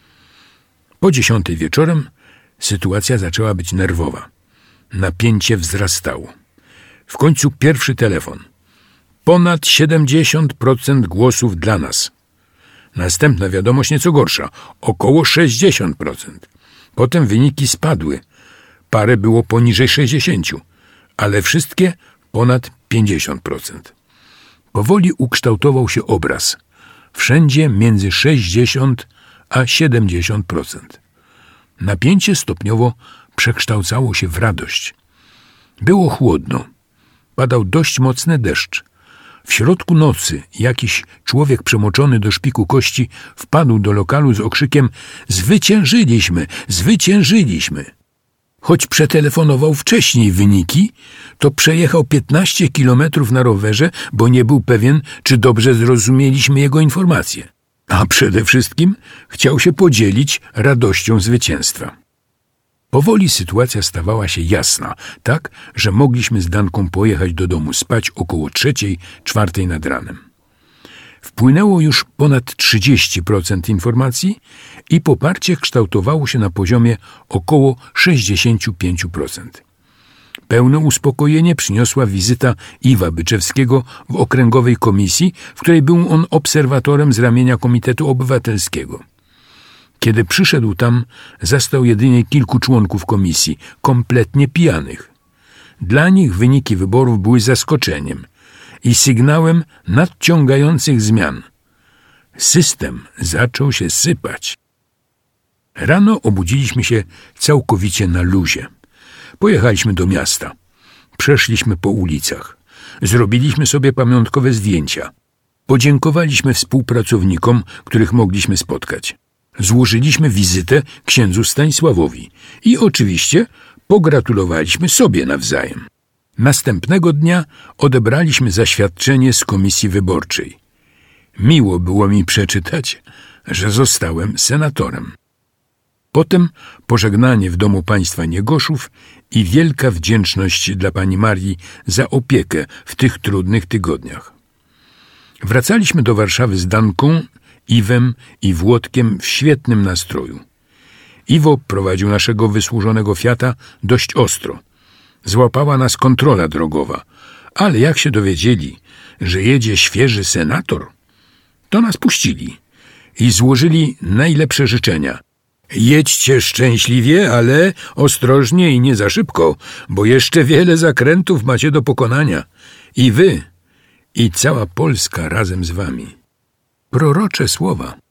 Po dziesiątej wieczorem sytuacja zaczęła być nerwowa. Napięcie wzrastało. W końcu pierwszy telefon. Ponad siedemdziesiąt procent głosów dla nas. Następna wiadomość nieco gorsza. Około sześćdziesiąt procent. Potem wyniki spadły. Parę było poniżej sześćdziesiąt, ale wszystkie ponad pięćdziesiąt procent. Powoli ukształtował się obraz. Wszędzie między sześćdziesiąt a siedemdziesiąt procent. Napięcie stopniowo przekształcało się w radość. Było chłodno. Padał dość mocny deszcz. W środku nocy jakiś człowiek przemoczony do szpiku kości wpadł do lokalu z okrzykiem: zwyciężyliśmy, zwyciężyliśmy. Choć przetelefonował wcześniej wyniki, to przejechał piętnaście kilometrów na rowerze, bo nie był pewien, czy dobrze zrozumieliśmy jego informacje. A przede wszystkim chciał się podzielić radością zwycięstwa. Powoli sytuacja stawała się jasna, tak, że mogliśmy z Danką pojechać do domu spać około trzeciej, czwartej nad ranem. Wpłynęło już ponad trzydzieści procent informacji i poparcie kształtowało się na poziomie około sześćdziesiąt pięć procent. Pełne uspokojenie przyniosła wizyta Iwa Byczewskiego w okręgowej komisji, w której był on obserwatorem z ramienia Komitetu Obywatelskiego. Kiedy przyszedł tam, zastał jedynie kilku członków komisji, kompletnie pijanych. Dla nich wyniki wyborów były zaskoczeniem i sygnałem nadciągających zmian. System zaczął się sypać. Rano obudziliśmy się całkowicie na luzie. Pojechaliśmy do miasta. Przeszliśmy po ulicach. Zrobiliśmy sobie pamiątkowe zdjęcia. Podziękowaliśmy współpracownikom, których mogliśmy spotkać. Złożyliśmy wizytę księdzu Stanisławowi i oczywiście pogratulowaliśmy sobie nawzajem. Następnego dnia odebraliśmy zaświadczenie z komisji wyborczej. Miło było mi przeczytać, że zostałem senatorem. Potem pożegnanie w domu państwa Niegoszów i wielka wdzięczność dla pani Marii za opiekę w tych trudnych tygodniach. Wracaliśmy do Warszawy z Danką, Iwem i Włodkiem w świetnym nastroju. Iwo prowadził naszego wysłużonego Fiata dość ostro. Złapała nas kontrola drogowa, ale jak się dowiedzieli, że jedzie świeży senator, to nas puścili i złożyli najlepsze życzenia. Jedźcie szczęśliwie, ale ostrożnie i nie za szybko, bo jeszcze wiele zakrętów macie do pokonania. I wy, i cała Polska razem z wami. Prorocze słowa.